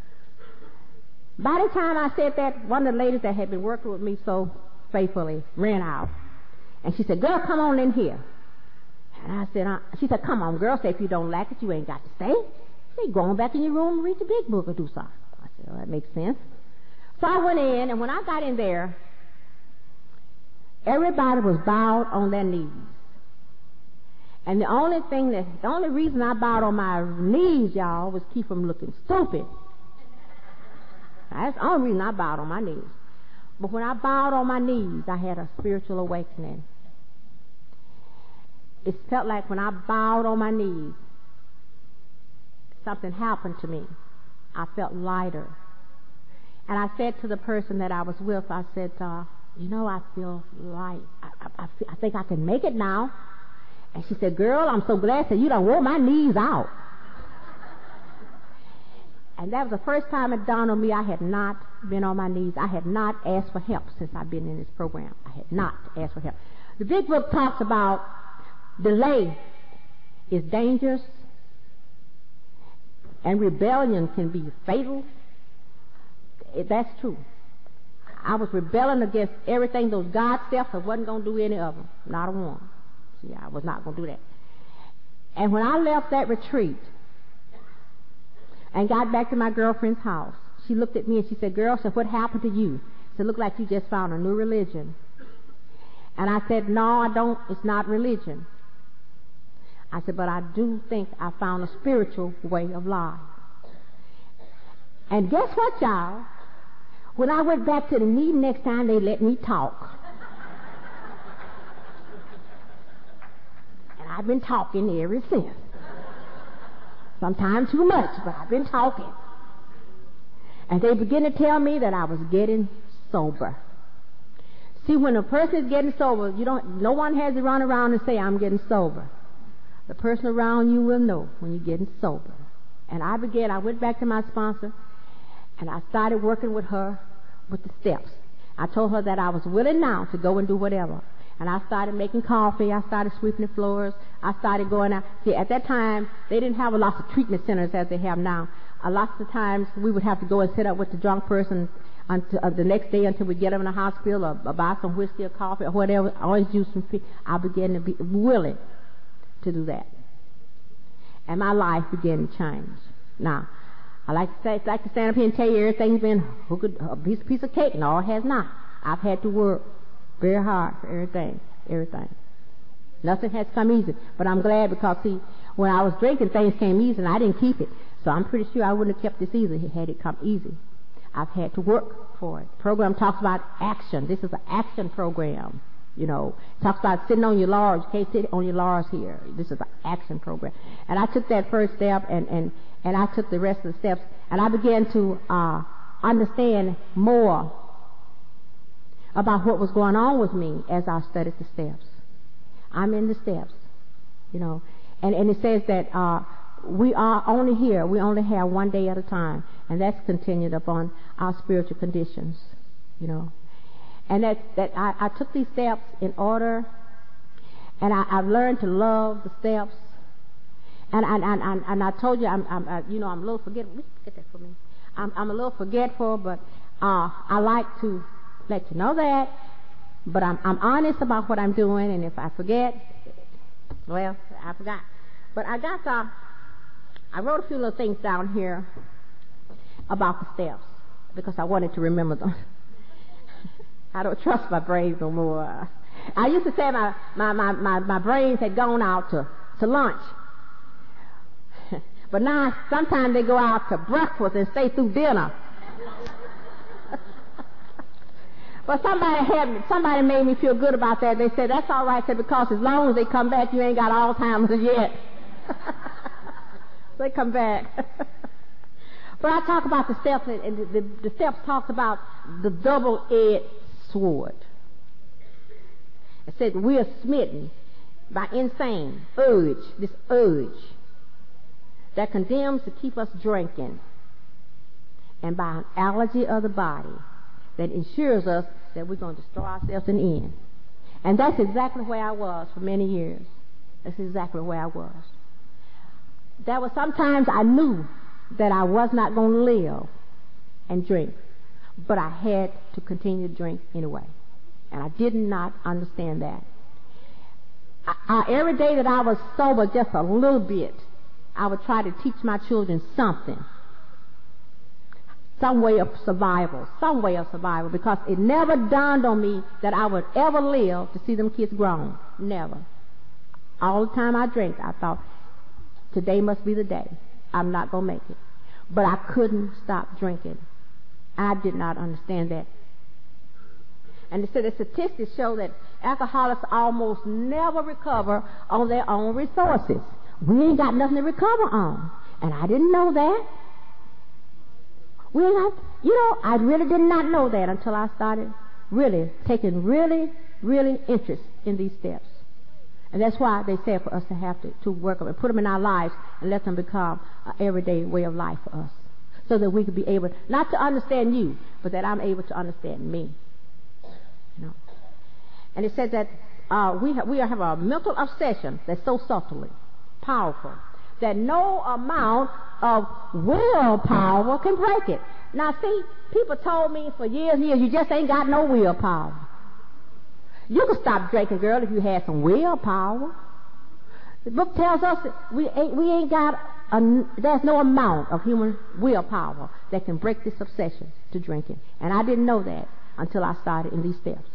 By the time I said that, one of the ladies that had been working with me so faithfully ran out. And she said, girl, come on in here. And I said, she said, come on, girl. Say, if you don't like it, you ain't got to stay. Say, go on back in your room and read the big book or do something. I said, well, that makes sense. So I went in, and when I got in there, everybody was bowed on their knees. And the only reason I bowed on my knees, y'all, was keep from looking stupid. That's the only reason I bowed on my knees. But when I bowed on my knees, I had a spiritual awakening. It felt like when I bowed on my knees, something happened to me. I felt lighter. And I said to the person that I was with, I said, I feel light. I think I can make it now. And she said, girl, I'm so glad that you done wore my knees out. And that was the first time it dawned on me I had not been on my knees. I had not asked for help since I've been in this program. I had not asked for help. The big book talks about delay is dangerous, and rebellion can be fatal. That's true. I was rebelling against everything, those God steps. I wasn't going to do any of them. Not a one. See, I was not going to do that. And when I left that retreat and got back to my girlfriend's house, she looked at me and she said, girl, so what happened to you? She said, look like you just found a new religion. And I said, no, I don't. It's not religion. I said, but I do think I found a spiritual way of life. And guess what, y'all? When I went back to the meeting next time, they let me talk. And I've been talking ever since. Sometimes too much, but I've been talking. And they began to tell me that I was getting sober. See, when a person is getting sober, no one has to run around and say, I'm getting sober. The person around you will know when you're getting sober. And I went back to my sponsor, and I started working with her with the steps. I told her that I was willing now to go and do whatever. And I started making coffee. I started sweeping the floors. I started going out. See, at that time, they didn't have a lot of treatment centers as they have now. A lot of the times, we would have to go and sit up with the drunk person until the next day until we get them in the hospital, or buy some whiskey or coffee or whatever. I always use some food. I began to be willing to do that. And my life began to change. Now, I like to stand up here and tell you everything's been a piece of cake. No, it has not. I've had to work very hard for everything. Nothing has come easy. But I'm glad, because, see, when I was drinking, things came easy, and I didn't keep it. So I'm pretty sure I wouldn't have kept this easy had it come easy. I've had to work for it. The program talks about action. This is an action program. It talks about sitting on your laurels. You can't sit on your laurels here. This is an action program. And I took that first step, and I took the rest of the steps, and I began to understand more about what was going on with me as I studied the steps. I'm in the steps, and it says that we are only here. We only have one day at a time, and that's continued upon our spiritual conditions. you know. And I took these steps in order, and I've learned to love the steps. And I told you I'm a little forgetful. Get that for me. I'm a little forgetful, but I like to let you know that. But I'm honest about what I'm doing, and if I forget, well, I forgot. But I wrote a few little things down here about the steps because I wanted to remember them. I don't trust my brains no more. I used to say my brains had gone out to lunch. But now sometimes they go out to breakfast and stay through dinner. But somebody made me feel good about that. They said, that's all right, I said, because as long as they come back, you ain't got Alzheimer's yet. They come back. But I talk about the steps, and the steps talks about the double-edged sword. It said we are smitten by insane urge, this urge that condemns to keep us drinking, and by an allergy of the body that ensures us that we're going to destroy ourselves in the end. And that's exactly where I was for many years. That's exactly where I was. There were sometimes I knew that I was not going to live and drink, but I had to continue to drink anyway. And I did not understand that. Every day that I was sober just a little bit, I would try to teach my children something. Some way of survival, because it never dawned on me that I would ever live to see them kids grown. Never. All the time I drank, I thought, today must be the day. I'm not going to make it. But I couldn't stop drinking. I did not understand that. And so the statistics show that alcoholics almost never recover on their own resources. We ain't got nothing to recover on. And I didn't know that. I really did not know that until I started really taking really interest in these steps. And that's why they said for us to have to work them and put them in our lives and let them become an everyday way of life for us. So that we could be able, not to understand you, but that I'm able to understand me. You know. And it said that we have a mental obsession that's so subtly powerful that no amount of willpower can break it. Now see, people told me for years and years, you just ain't got no willpower. You can stop drinking, girl, if you had some willpower. The book tells us that we ain't got, there's no amount of human willpower that can break this obsession to drinking. And I didn't know that until I started in these steps.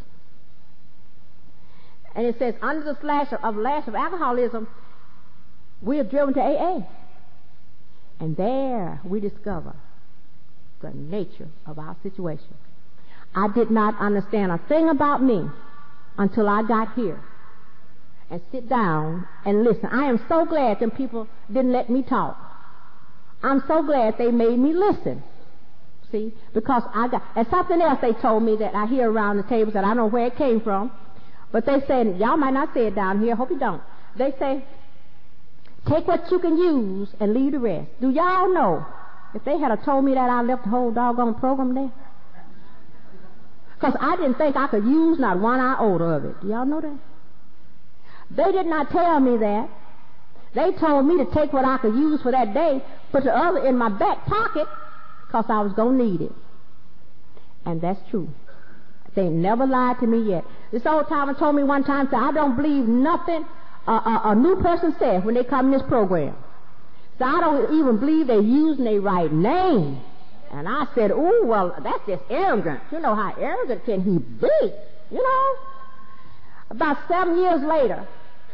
And it says, under the lash of alcoholism, we are driven to AA. And there we discover the nature of our situation. I did not understand a thing about me until I got here and sit down and listen. I am so glad them people didn't let me talk. I'm so glad they made me listen. See, because and something else they told me that I hear around the tables that I don't know where it came from, but they said, y'all might not say it down here, hope you don't. They say, take what you can use and leave the rest. Do y'all know, if they had told me that, I left the whole doggone program there? Because I didn't think I could use not 1 iota of it. Do y'all know that? They did not tell me that. They told me to take what I could use for that day, put the other in my back pocket, because I was going to need it. And that's true. They never lied to me yet. This old timer told me one time, said, I don't believe nothing a new person says when they come in this program. So I don't even believe they're using their right name. And I said, oh, well, that's just arrogant. You know, how arrogant can he be? You know? About 7 years later,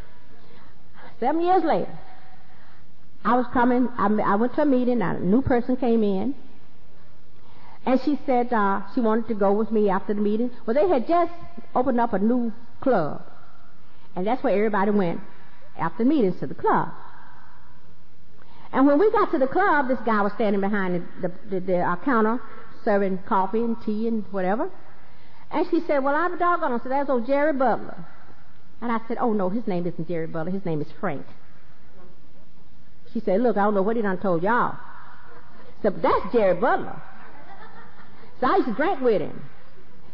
I was coming, I went to a meeting, a new person came in, and she said she wanted to go with me after the meeting. Well, they had just opened up a new club, and that's where everybody went after meetings, to the club. And when we got to the club, this guy was standing behind the counter serving coffee and tea and whatever. And she said, well, I'm a doggone. I said, that's old Jerry Butler. And I said, oh, no, his name isn't Jerry Butler. His name is Frank. She said, look, I don't know what he done told y'all. I said, but that's Jerry Butler. So I used to drink with him.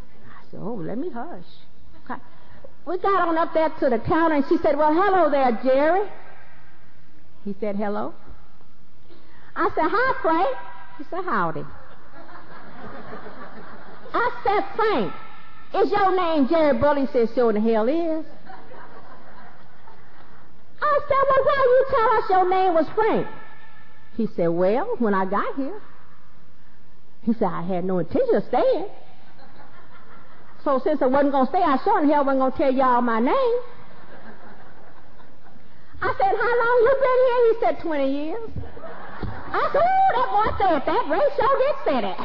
said, oh, let me hush. Okay. We got on up there to the counter, and she said, well, hello there, Jerry. He said, hello. I said, hi, Frank. He said, howdy. I said, Frank, is your name Jerry Bully? He said, sure the hell is. I said, well, why you tell us your name was Frank? He said, well, when I got here, he said, I had no intention of staying. So since I wasn't going to stay, I sure in hell wasn't going to tell y'all my name. I said, how long you been here? He said, 20 years. I said, oh, that boy said that. Ray sure did say that.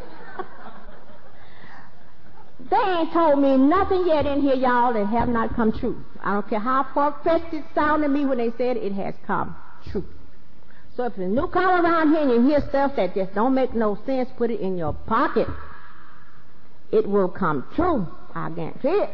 They ain't told me nothing yet in here, y'all, that have not come true. I don't care how far-fetched it sounded to me when they said it has come true. So if there's a new caller around here and you hear stuff that just don't make no sense, put it in your pocket. It will come true. I guarantee it.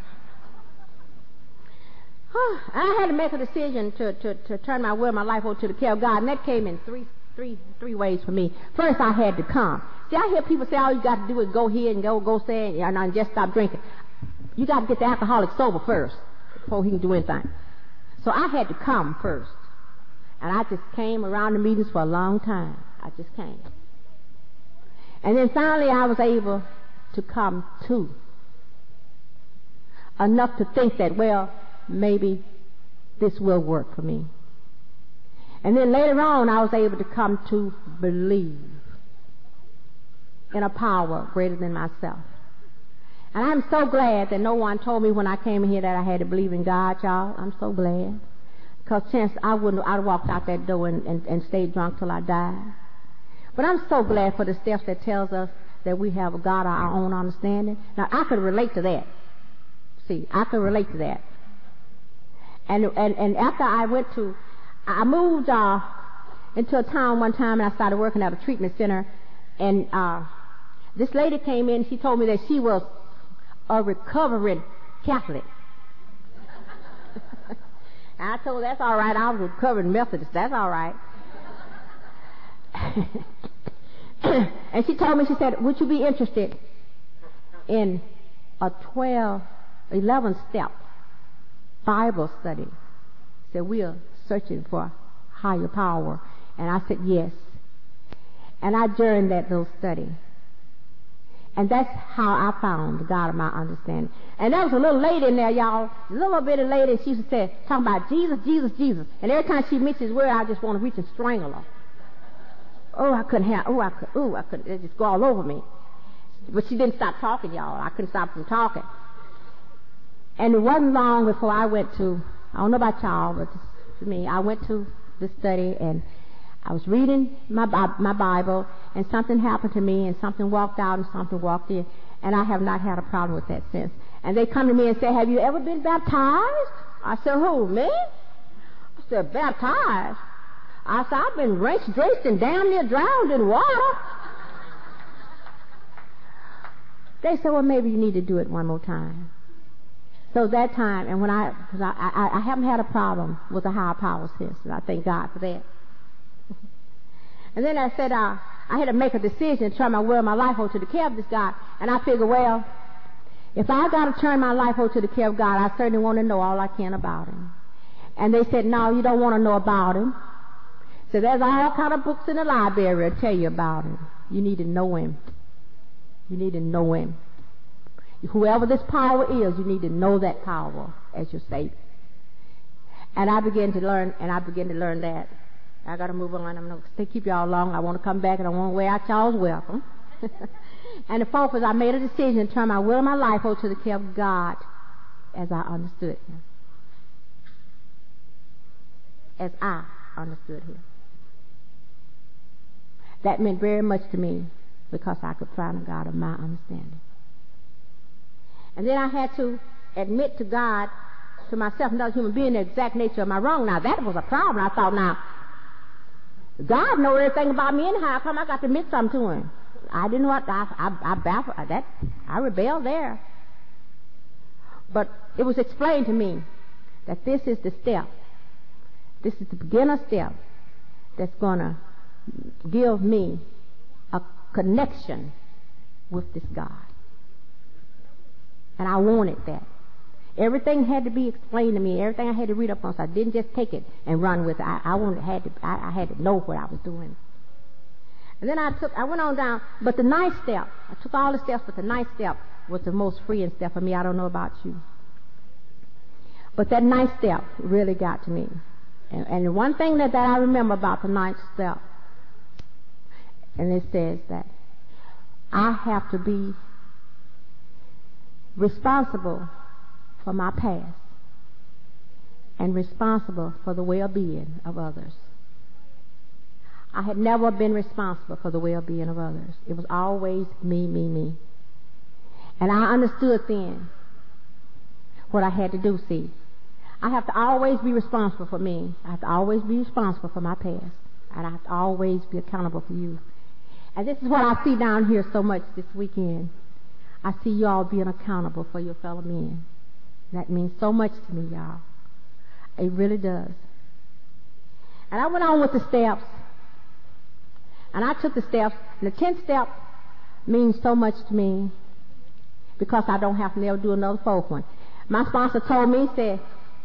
I had to make a decision to turn my will, my life over to the care of God, and that came in three ways for me. First, I had to come. See, I hear people say all you got to do is go here and go say it and just stop drinking. You got to get the alcoholic sober first before he can do anything. So I had to come first. And I just came around the meetings for a long time. I just came. And then finally I was able to come to. Enough to think that, well, maybe this will work for me. And then later on I was able to come to believe in a power greater than myself. And I'm so glad that no one told me when I came in here that I had to believe in God, y'all. I'm so glad. Because chance I'd walked out that door and stayed drunk till I died. But I'm so glad for the steps that tells us that we have a God of our own understanding. Now, I could relate to that. See, I could relate to that. And after I moved into a town one time, and I started working at a treatment center, and this lady came in. She told me that she was a recovering Catholic. And I told her, that's all right. I was a recovering Methodist. That's all right. And she told me, she said, would you be interested in a 11-step Bible study? She said, we are searching for higher power. And I said, yes. And I joined that little study. And that's how I found the God of my understanding. And there was a little lady in there, y'all, a little bitty lady, she used to say, talking about Jesus, Jesus, Jesus. And every time she mentions his word, I just want to reach and strangle her. I couldn't, it just go all over me. But she didn't stop talking, y'all. I couldn't stop from talking. And it wasn't long before I went to, I don't know about y'all, but for me, I went to the study, and I was reading my Bible, and something happened to me, and something walked out and something walked in, and I have not had a problem with that since. And they come to me and say, have you ever been baptized? I said, who, me? I said, baptized? I said, I've been drenched and damn near drowned in water. They said, well, maybe you need to do it one more time. So that time, and when I haven't had a problem with the higher power since, and I thank God for that. And then I said, I had to make a decision to turn my will, my life over to the care of this God. And I figured, well, if I got to turn my life over to the care of God, I certainly want to know all I can about him. And they said, no, you don't want to know about him. So there's all kind of books in the library that tell you about him. You need to know him. You need to know him. Whoever this power is, you need to know that power as your Savior. And I began to learn that. I got to move on. I'm going to keep y'all long. I want to come back, and I want to wear out y'all's welcome. And the fourth was I made a decision to turn my will and my life over to the care of God as I understood him. As I understood him. That meant very much to me because I could find a God of my understanding. And then I had to admit to God, to myself, another human being, the exact nature of my wrong. Now, that was a problem. I thought, now, God knows everything about me anyhow. How come I got to admit something to him? I didn't know what, I rebelled there. But it was explained to me that this is the step. This is the beginner step that's going to give me a connection with this God. And I wanted that. Everything had to be explained to me. Everything I had to read up on, so I didn't just take it and run with it. I had to know what I was doing. And then I went on down, but the ninth step, I took all the steps, but the ninth step was the most freeing step for me. I don't know about you. But that ninth step really got to me. And the one thing that I remember about the ninth step, and it says that I have to be responsible for my past and responsible for the well-being of others. I had never been responsible for the well-being of others. It was always me, me, me. And I understood then what I had to do, see. I have to always be responsible for me. I have to always be responsible for my past. And I have to always be accountable for you. And this is what I see down here so much this weekend. I see you all being accountable for your fellow men. That means so much to me, y'all. It really does. And I went on with the steps. And I took the steps. And the 10th step means so much to me because I don't have to never do another fourth one. My sponsor told me, he said,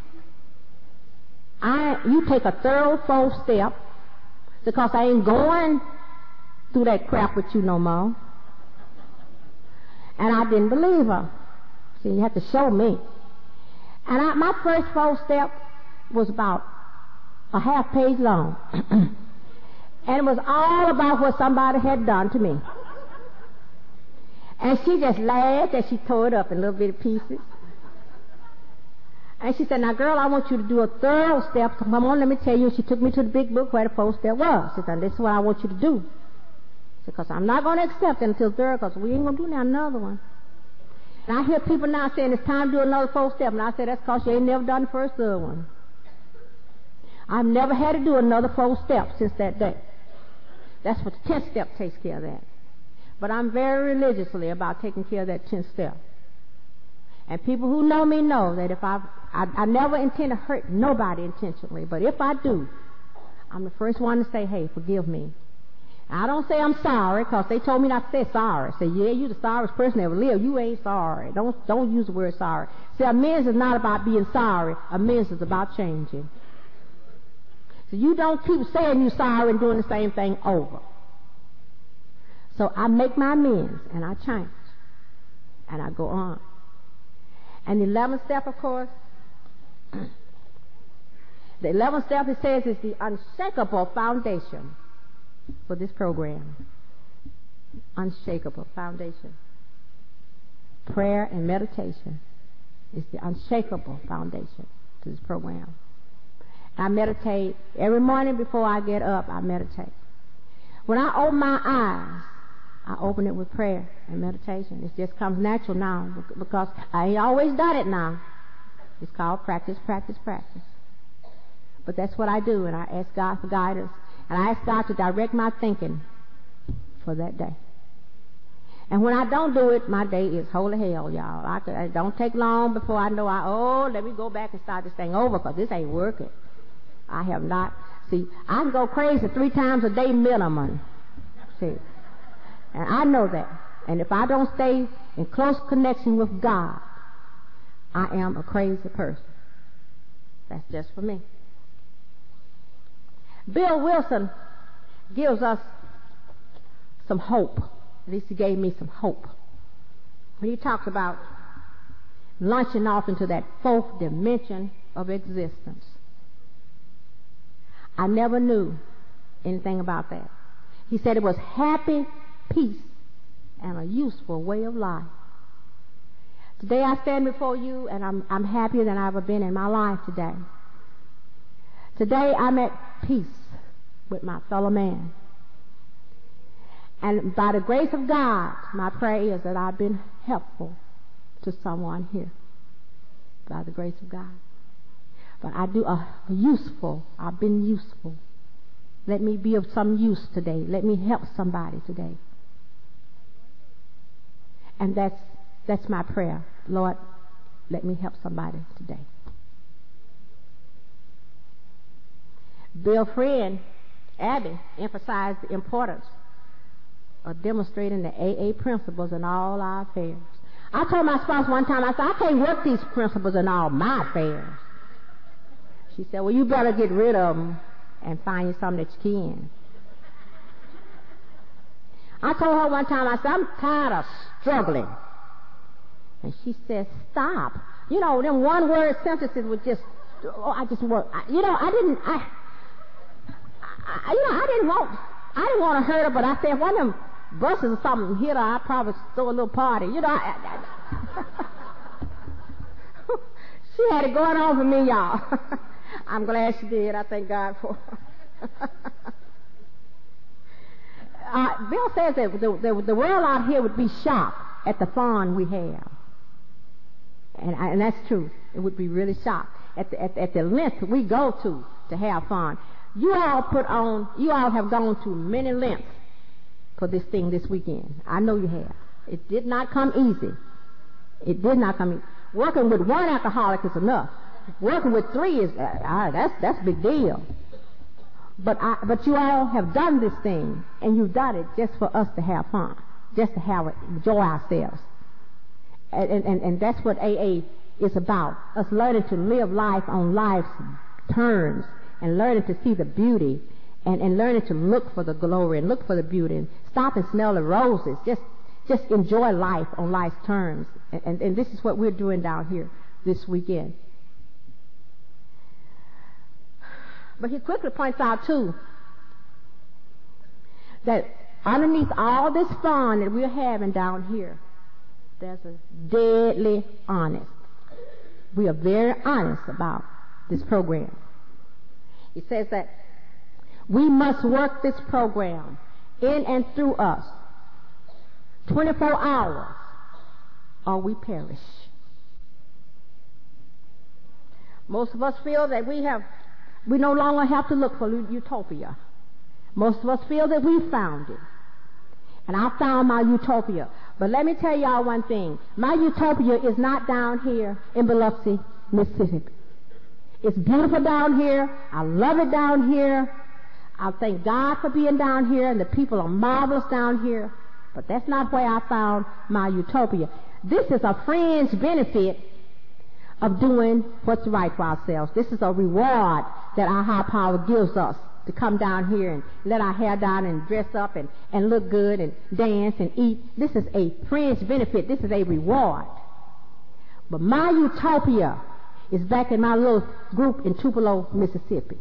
you take a thorough fourth step because I ain't going through that crap with you no more. And I didn't believe her. See, you have to show me. And my first fourth step was about a half page long. And it was all about what somebody had done to me. And she just laughed and she tore it up in little bitty pieces. And she said, now, girl, I want you to do a thorough step. Come on, let me tell you. She took me to the big book where the fourth step was. She said, this is what I want you to do. Because I'm not going to accept it until third, because we ain't going to do now another one. And I hear people now saying it's time to do another fourth step. And I said, that's because you ain't never done the first third one. I've never had to do another fourth step since that day. That's what the 10th step takes care of that. But I'm very religiously about taking care of that 10th step. And people who know me know that if I never intend to hurt nobody intentionally, but if I do, I'm the first one to say, hey, forgive me. And I don't say I'm sorry, because they told me not to say sorry. Say, yeah, you're the sorriest person that ever lived. You ain't sorry. Don't use the word sorry. See, amends is not about being sorry. Amends is about changing. So you don't keep saying you're sorry and doing the same thing over. So I make my amends, and I change. And I go on. And the 11th step, of course, the 11th step, it says, is the unshakable foundation for this program. Unshakable foundation. Prayer and meditation is the unshakable foundation to this program. I meditate every morning before I get up. I meditate. When I open my eyes, I open it with prayer and meditation. It just comes natural now because I ain't always done it now. It's called practice, practice, practice. But that's what I do, and I ask God for guidance, and I ask God to direct my thinking for that day. And when I don't do it, my day is holy hell, y'all. It don't take long before I know let me go back and start this thing over because this ain't working. I have not. See, I can go crazy 3 times a day minimum. See. And I know that. And if I don't stay in close connection with God, I am a crazy person. That's just for me. Bill Wilson gives us some hope. At least he gave me some hope. When he talks about launching off into that 4th dimension of existence. I never knew anything about that. He said it was happy, peace, and a useful way of life. Today I stand before you, and I'm happier than I've ever been in my life today. Today I'm at peace with my fellow man. And by the grace of God, my prayer is that I've been helpful to someone here. By the grace of God. But I've been useful. Let me be of some use today. Let me help somebody today. And that's my prayer. Lord, let me help somebody today. Bill's friend, Abby, emphasized the importance of demonstrating the AA principles in all our affairs. I told my spouse one time, I said, I can't work these principles in all my affairs. She said, well, you better get rid of them and find you something that you can. I told her one time, I said, I'm tired of struggling. And she said, stop. You know, them one-word sentences would just, I didn't want to hurt her, but I said, one of them buses or something hit her, I'd probably throw a little party. You know, she had it going on for me, y'all. I'm glad she did. I thank God for her. Bill says that the world out here would be shocked at the fun we have. And that's true. It would be really shocked at the length we go to have fun. You all have gone to many lengths for this thing this weekend. I know you have. It did not come easy. It did not come easy. Working with one alcoholic is enough. Working with three is that's a big deal. But you all have done this thing, and you've done it just for us to have fun, just to enjoy ourselves. And that's what AA is about, us learning to live life on life's terms and learning to see the beauty and learning to look for the glory and look for the beauty and stop and smell the roses. Just enjoy life on life's terms. And this is what we're doing down here this weekend. But he quickly points out, too, that underneath all this fun that we're having down here, there's a deadly honest. We are very honest about this program. He says that we must work this program in and through us 24 hours or we perish. Most of us feel that we no longer have to look for utopia. Most of us feel that we found it. And I found my utopia. But let me tell y'all one thing. My utopia is not down here in Biloxi, Mississippi. It's beautiful down here. I love it down here. I thank God for being down here, and the people are marvelous down here. But that's not where I found my utopia. This is a fringe benefit of doing what's right for ourselves. This is a reward that our high power gives us to come down here and let our hair down and dress up and look good and dance and eat. This is a fringe benefit. This is a reward. But my utopia is back in my little group in Tupelo, Mississippi.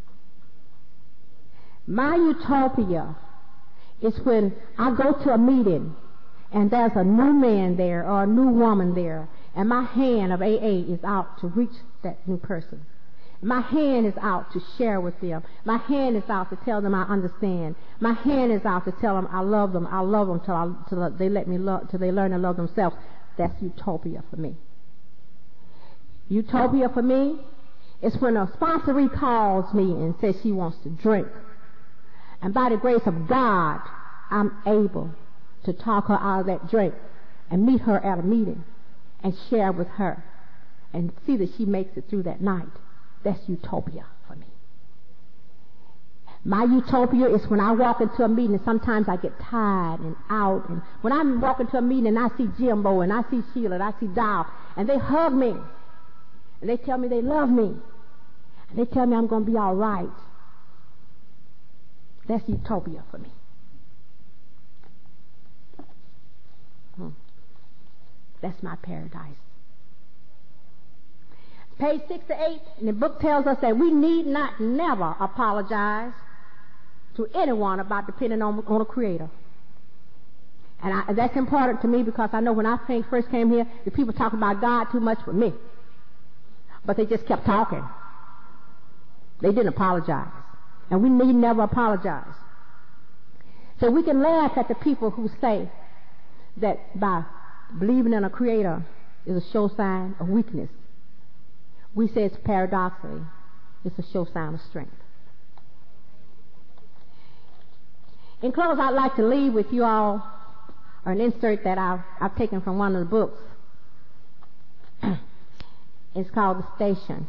My utopia is when I go to a meeting and there's a new man there or a new woman there, and my hand of AA is out to reach that new person. My hand is out to share with them. My hand is out to tell them I understand. My hand is out to tell them I love them. I love them till they learn to love themselves. That's utopia for me. Utopia for me is when a sponsoree calls me and says she wants to drink. And by the grace of God, I'm able to talk her out of that drink and meet her at a meeting and share with her and see that she makes it through that night. That's utopia for me. My utopia is when I walk into a meeting and sometimes I get tired and out. And when I walk into a meeting and I see Jimbo and I see Sheila and I see Dow and they hug me and they tell me they love me and they tell me I'm going to be all right. That's utopia for me. That's my paradise. Page 6 to 8, and the book tells us that we need not never apologize to anyone about depending on a creator. And that's important to me because I know when I first came here, the people talked about God too much for me. But they just kept talking. They didn't apologize. And we need never apologize. So we can laugh at the people who say that by believing in a creator is a show sign of weakness. We say it's paradoxically, it's a show sign of strength. In close, I'd like to leave with you all an insert that I've taken from one of the books. It's called The Station.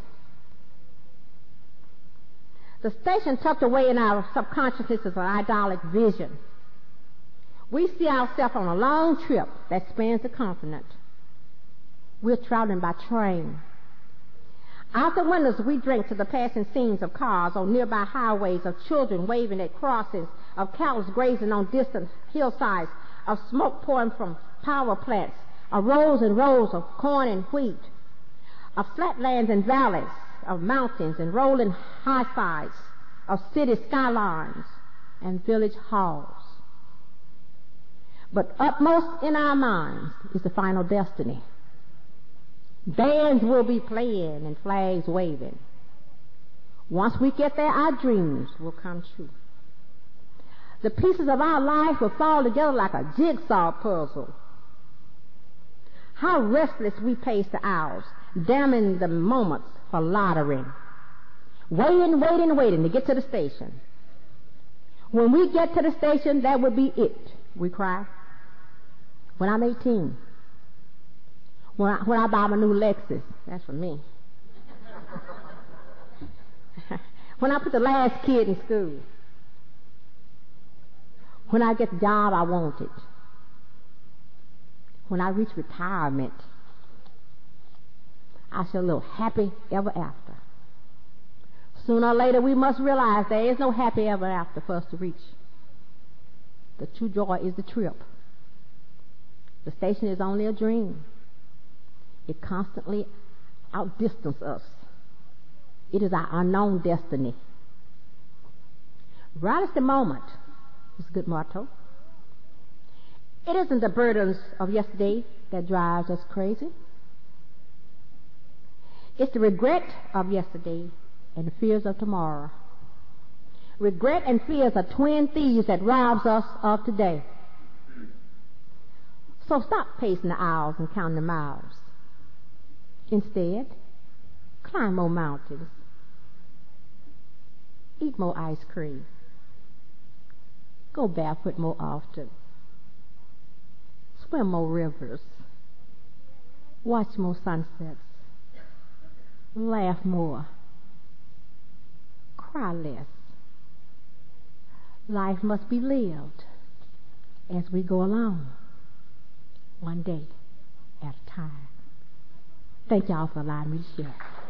The station tucked away in our subconsciousness is an idyllic vision. We see ourselves on a long trip that spans the continent. We're traveling by train. Out the windows we drink to the passing scenes of cars on nearby highways, of children waving at crossings, of cows grazing on distant hillsides, of smoke pouring from power plants, of rows and rows of corn and wheat, of flatlands and valleys, of mountains and rolling hillsides, of city skylines and village halls. But upmost in our minds is the final destiny. Bands will be playing and flags waving. Once we get there, our dreams will come true. The pieces of our life will fall together like a jigsaw puzzle. How restless we pace the hours, damning the moments for loitering. Waiting to get to the station. When we get to the station, that will be it, we cry. When I'm 18. When I buy my new Lexus, that's for me. When I put the last kid in school. When I get the job I wanted. When I reach retirement. I shall live happy ever after. Sooner or later we must realize there is no happy ever after for us to reach. The true joy is the trip. The station is only a dream. It constantly outdistances us. It is our unknown destiny. Right at the moment is a good motto. It isn't the burdens of yesterday that drives us crazy. It's the regret of yesterday and the fears of tomorrow. Regret and fears are twin thieves that robs us of today. So stop pacing the aisles and counting the miles. Instead, climb more mountains. Eat more ice cream. Go barefoot more often. Swim more rivers. Watch more sunsets. Laugh more. Cry less. Life must be lived as we go along, one day at a time. Thank y'all for allowing me to share.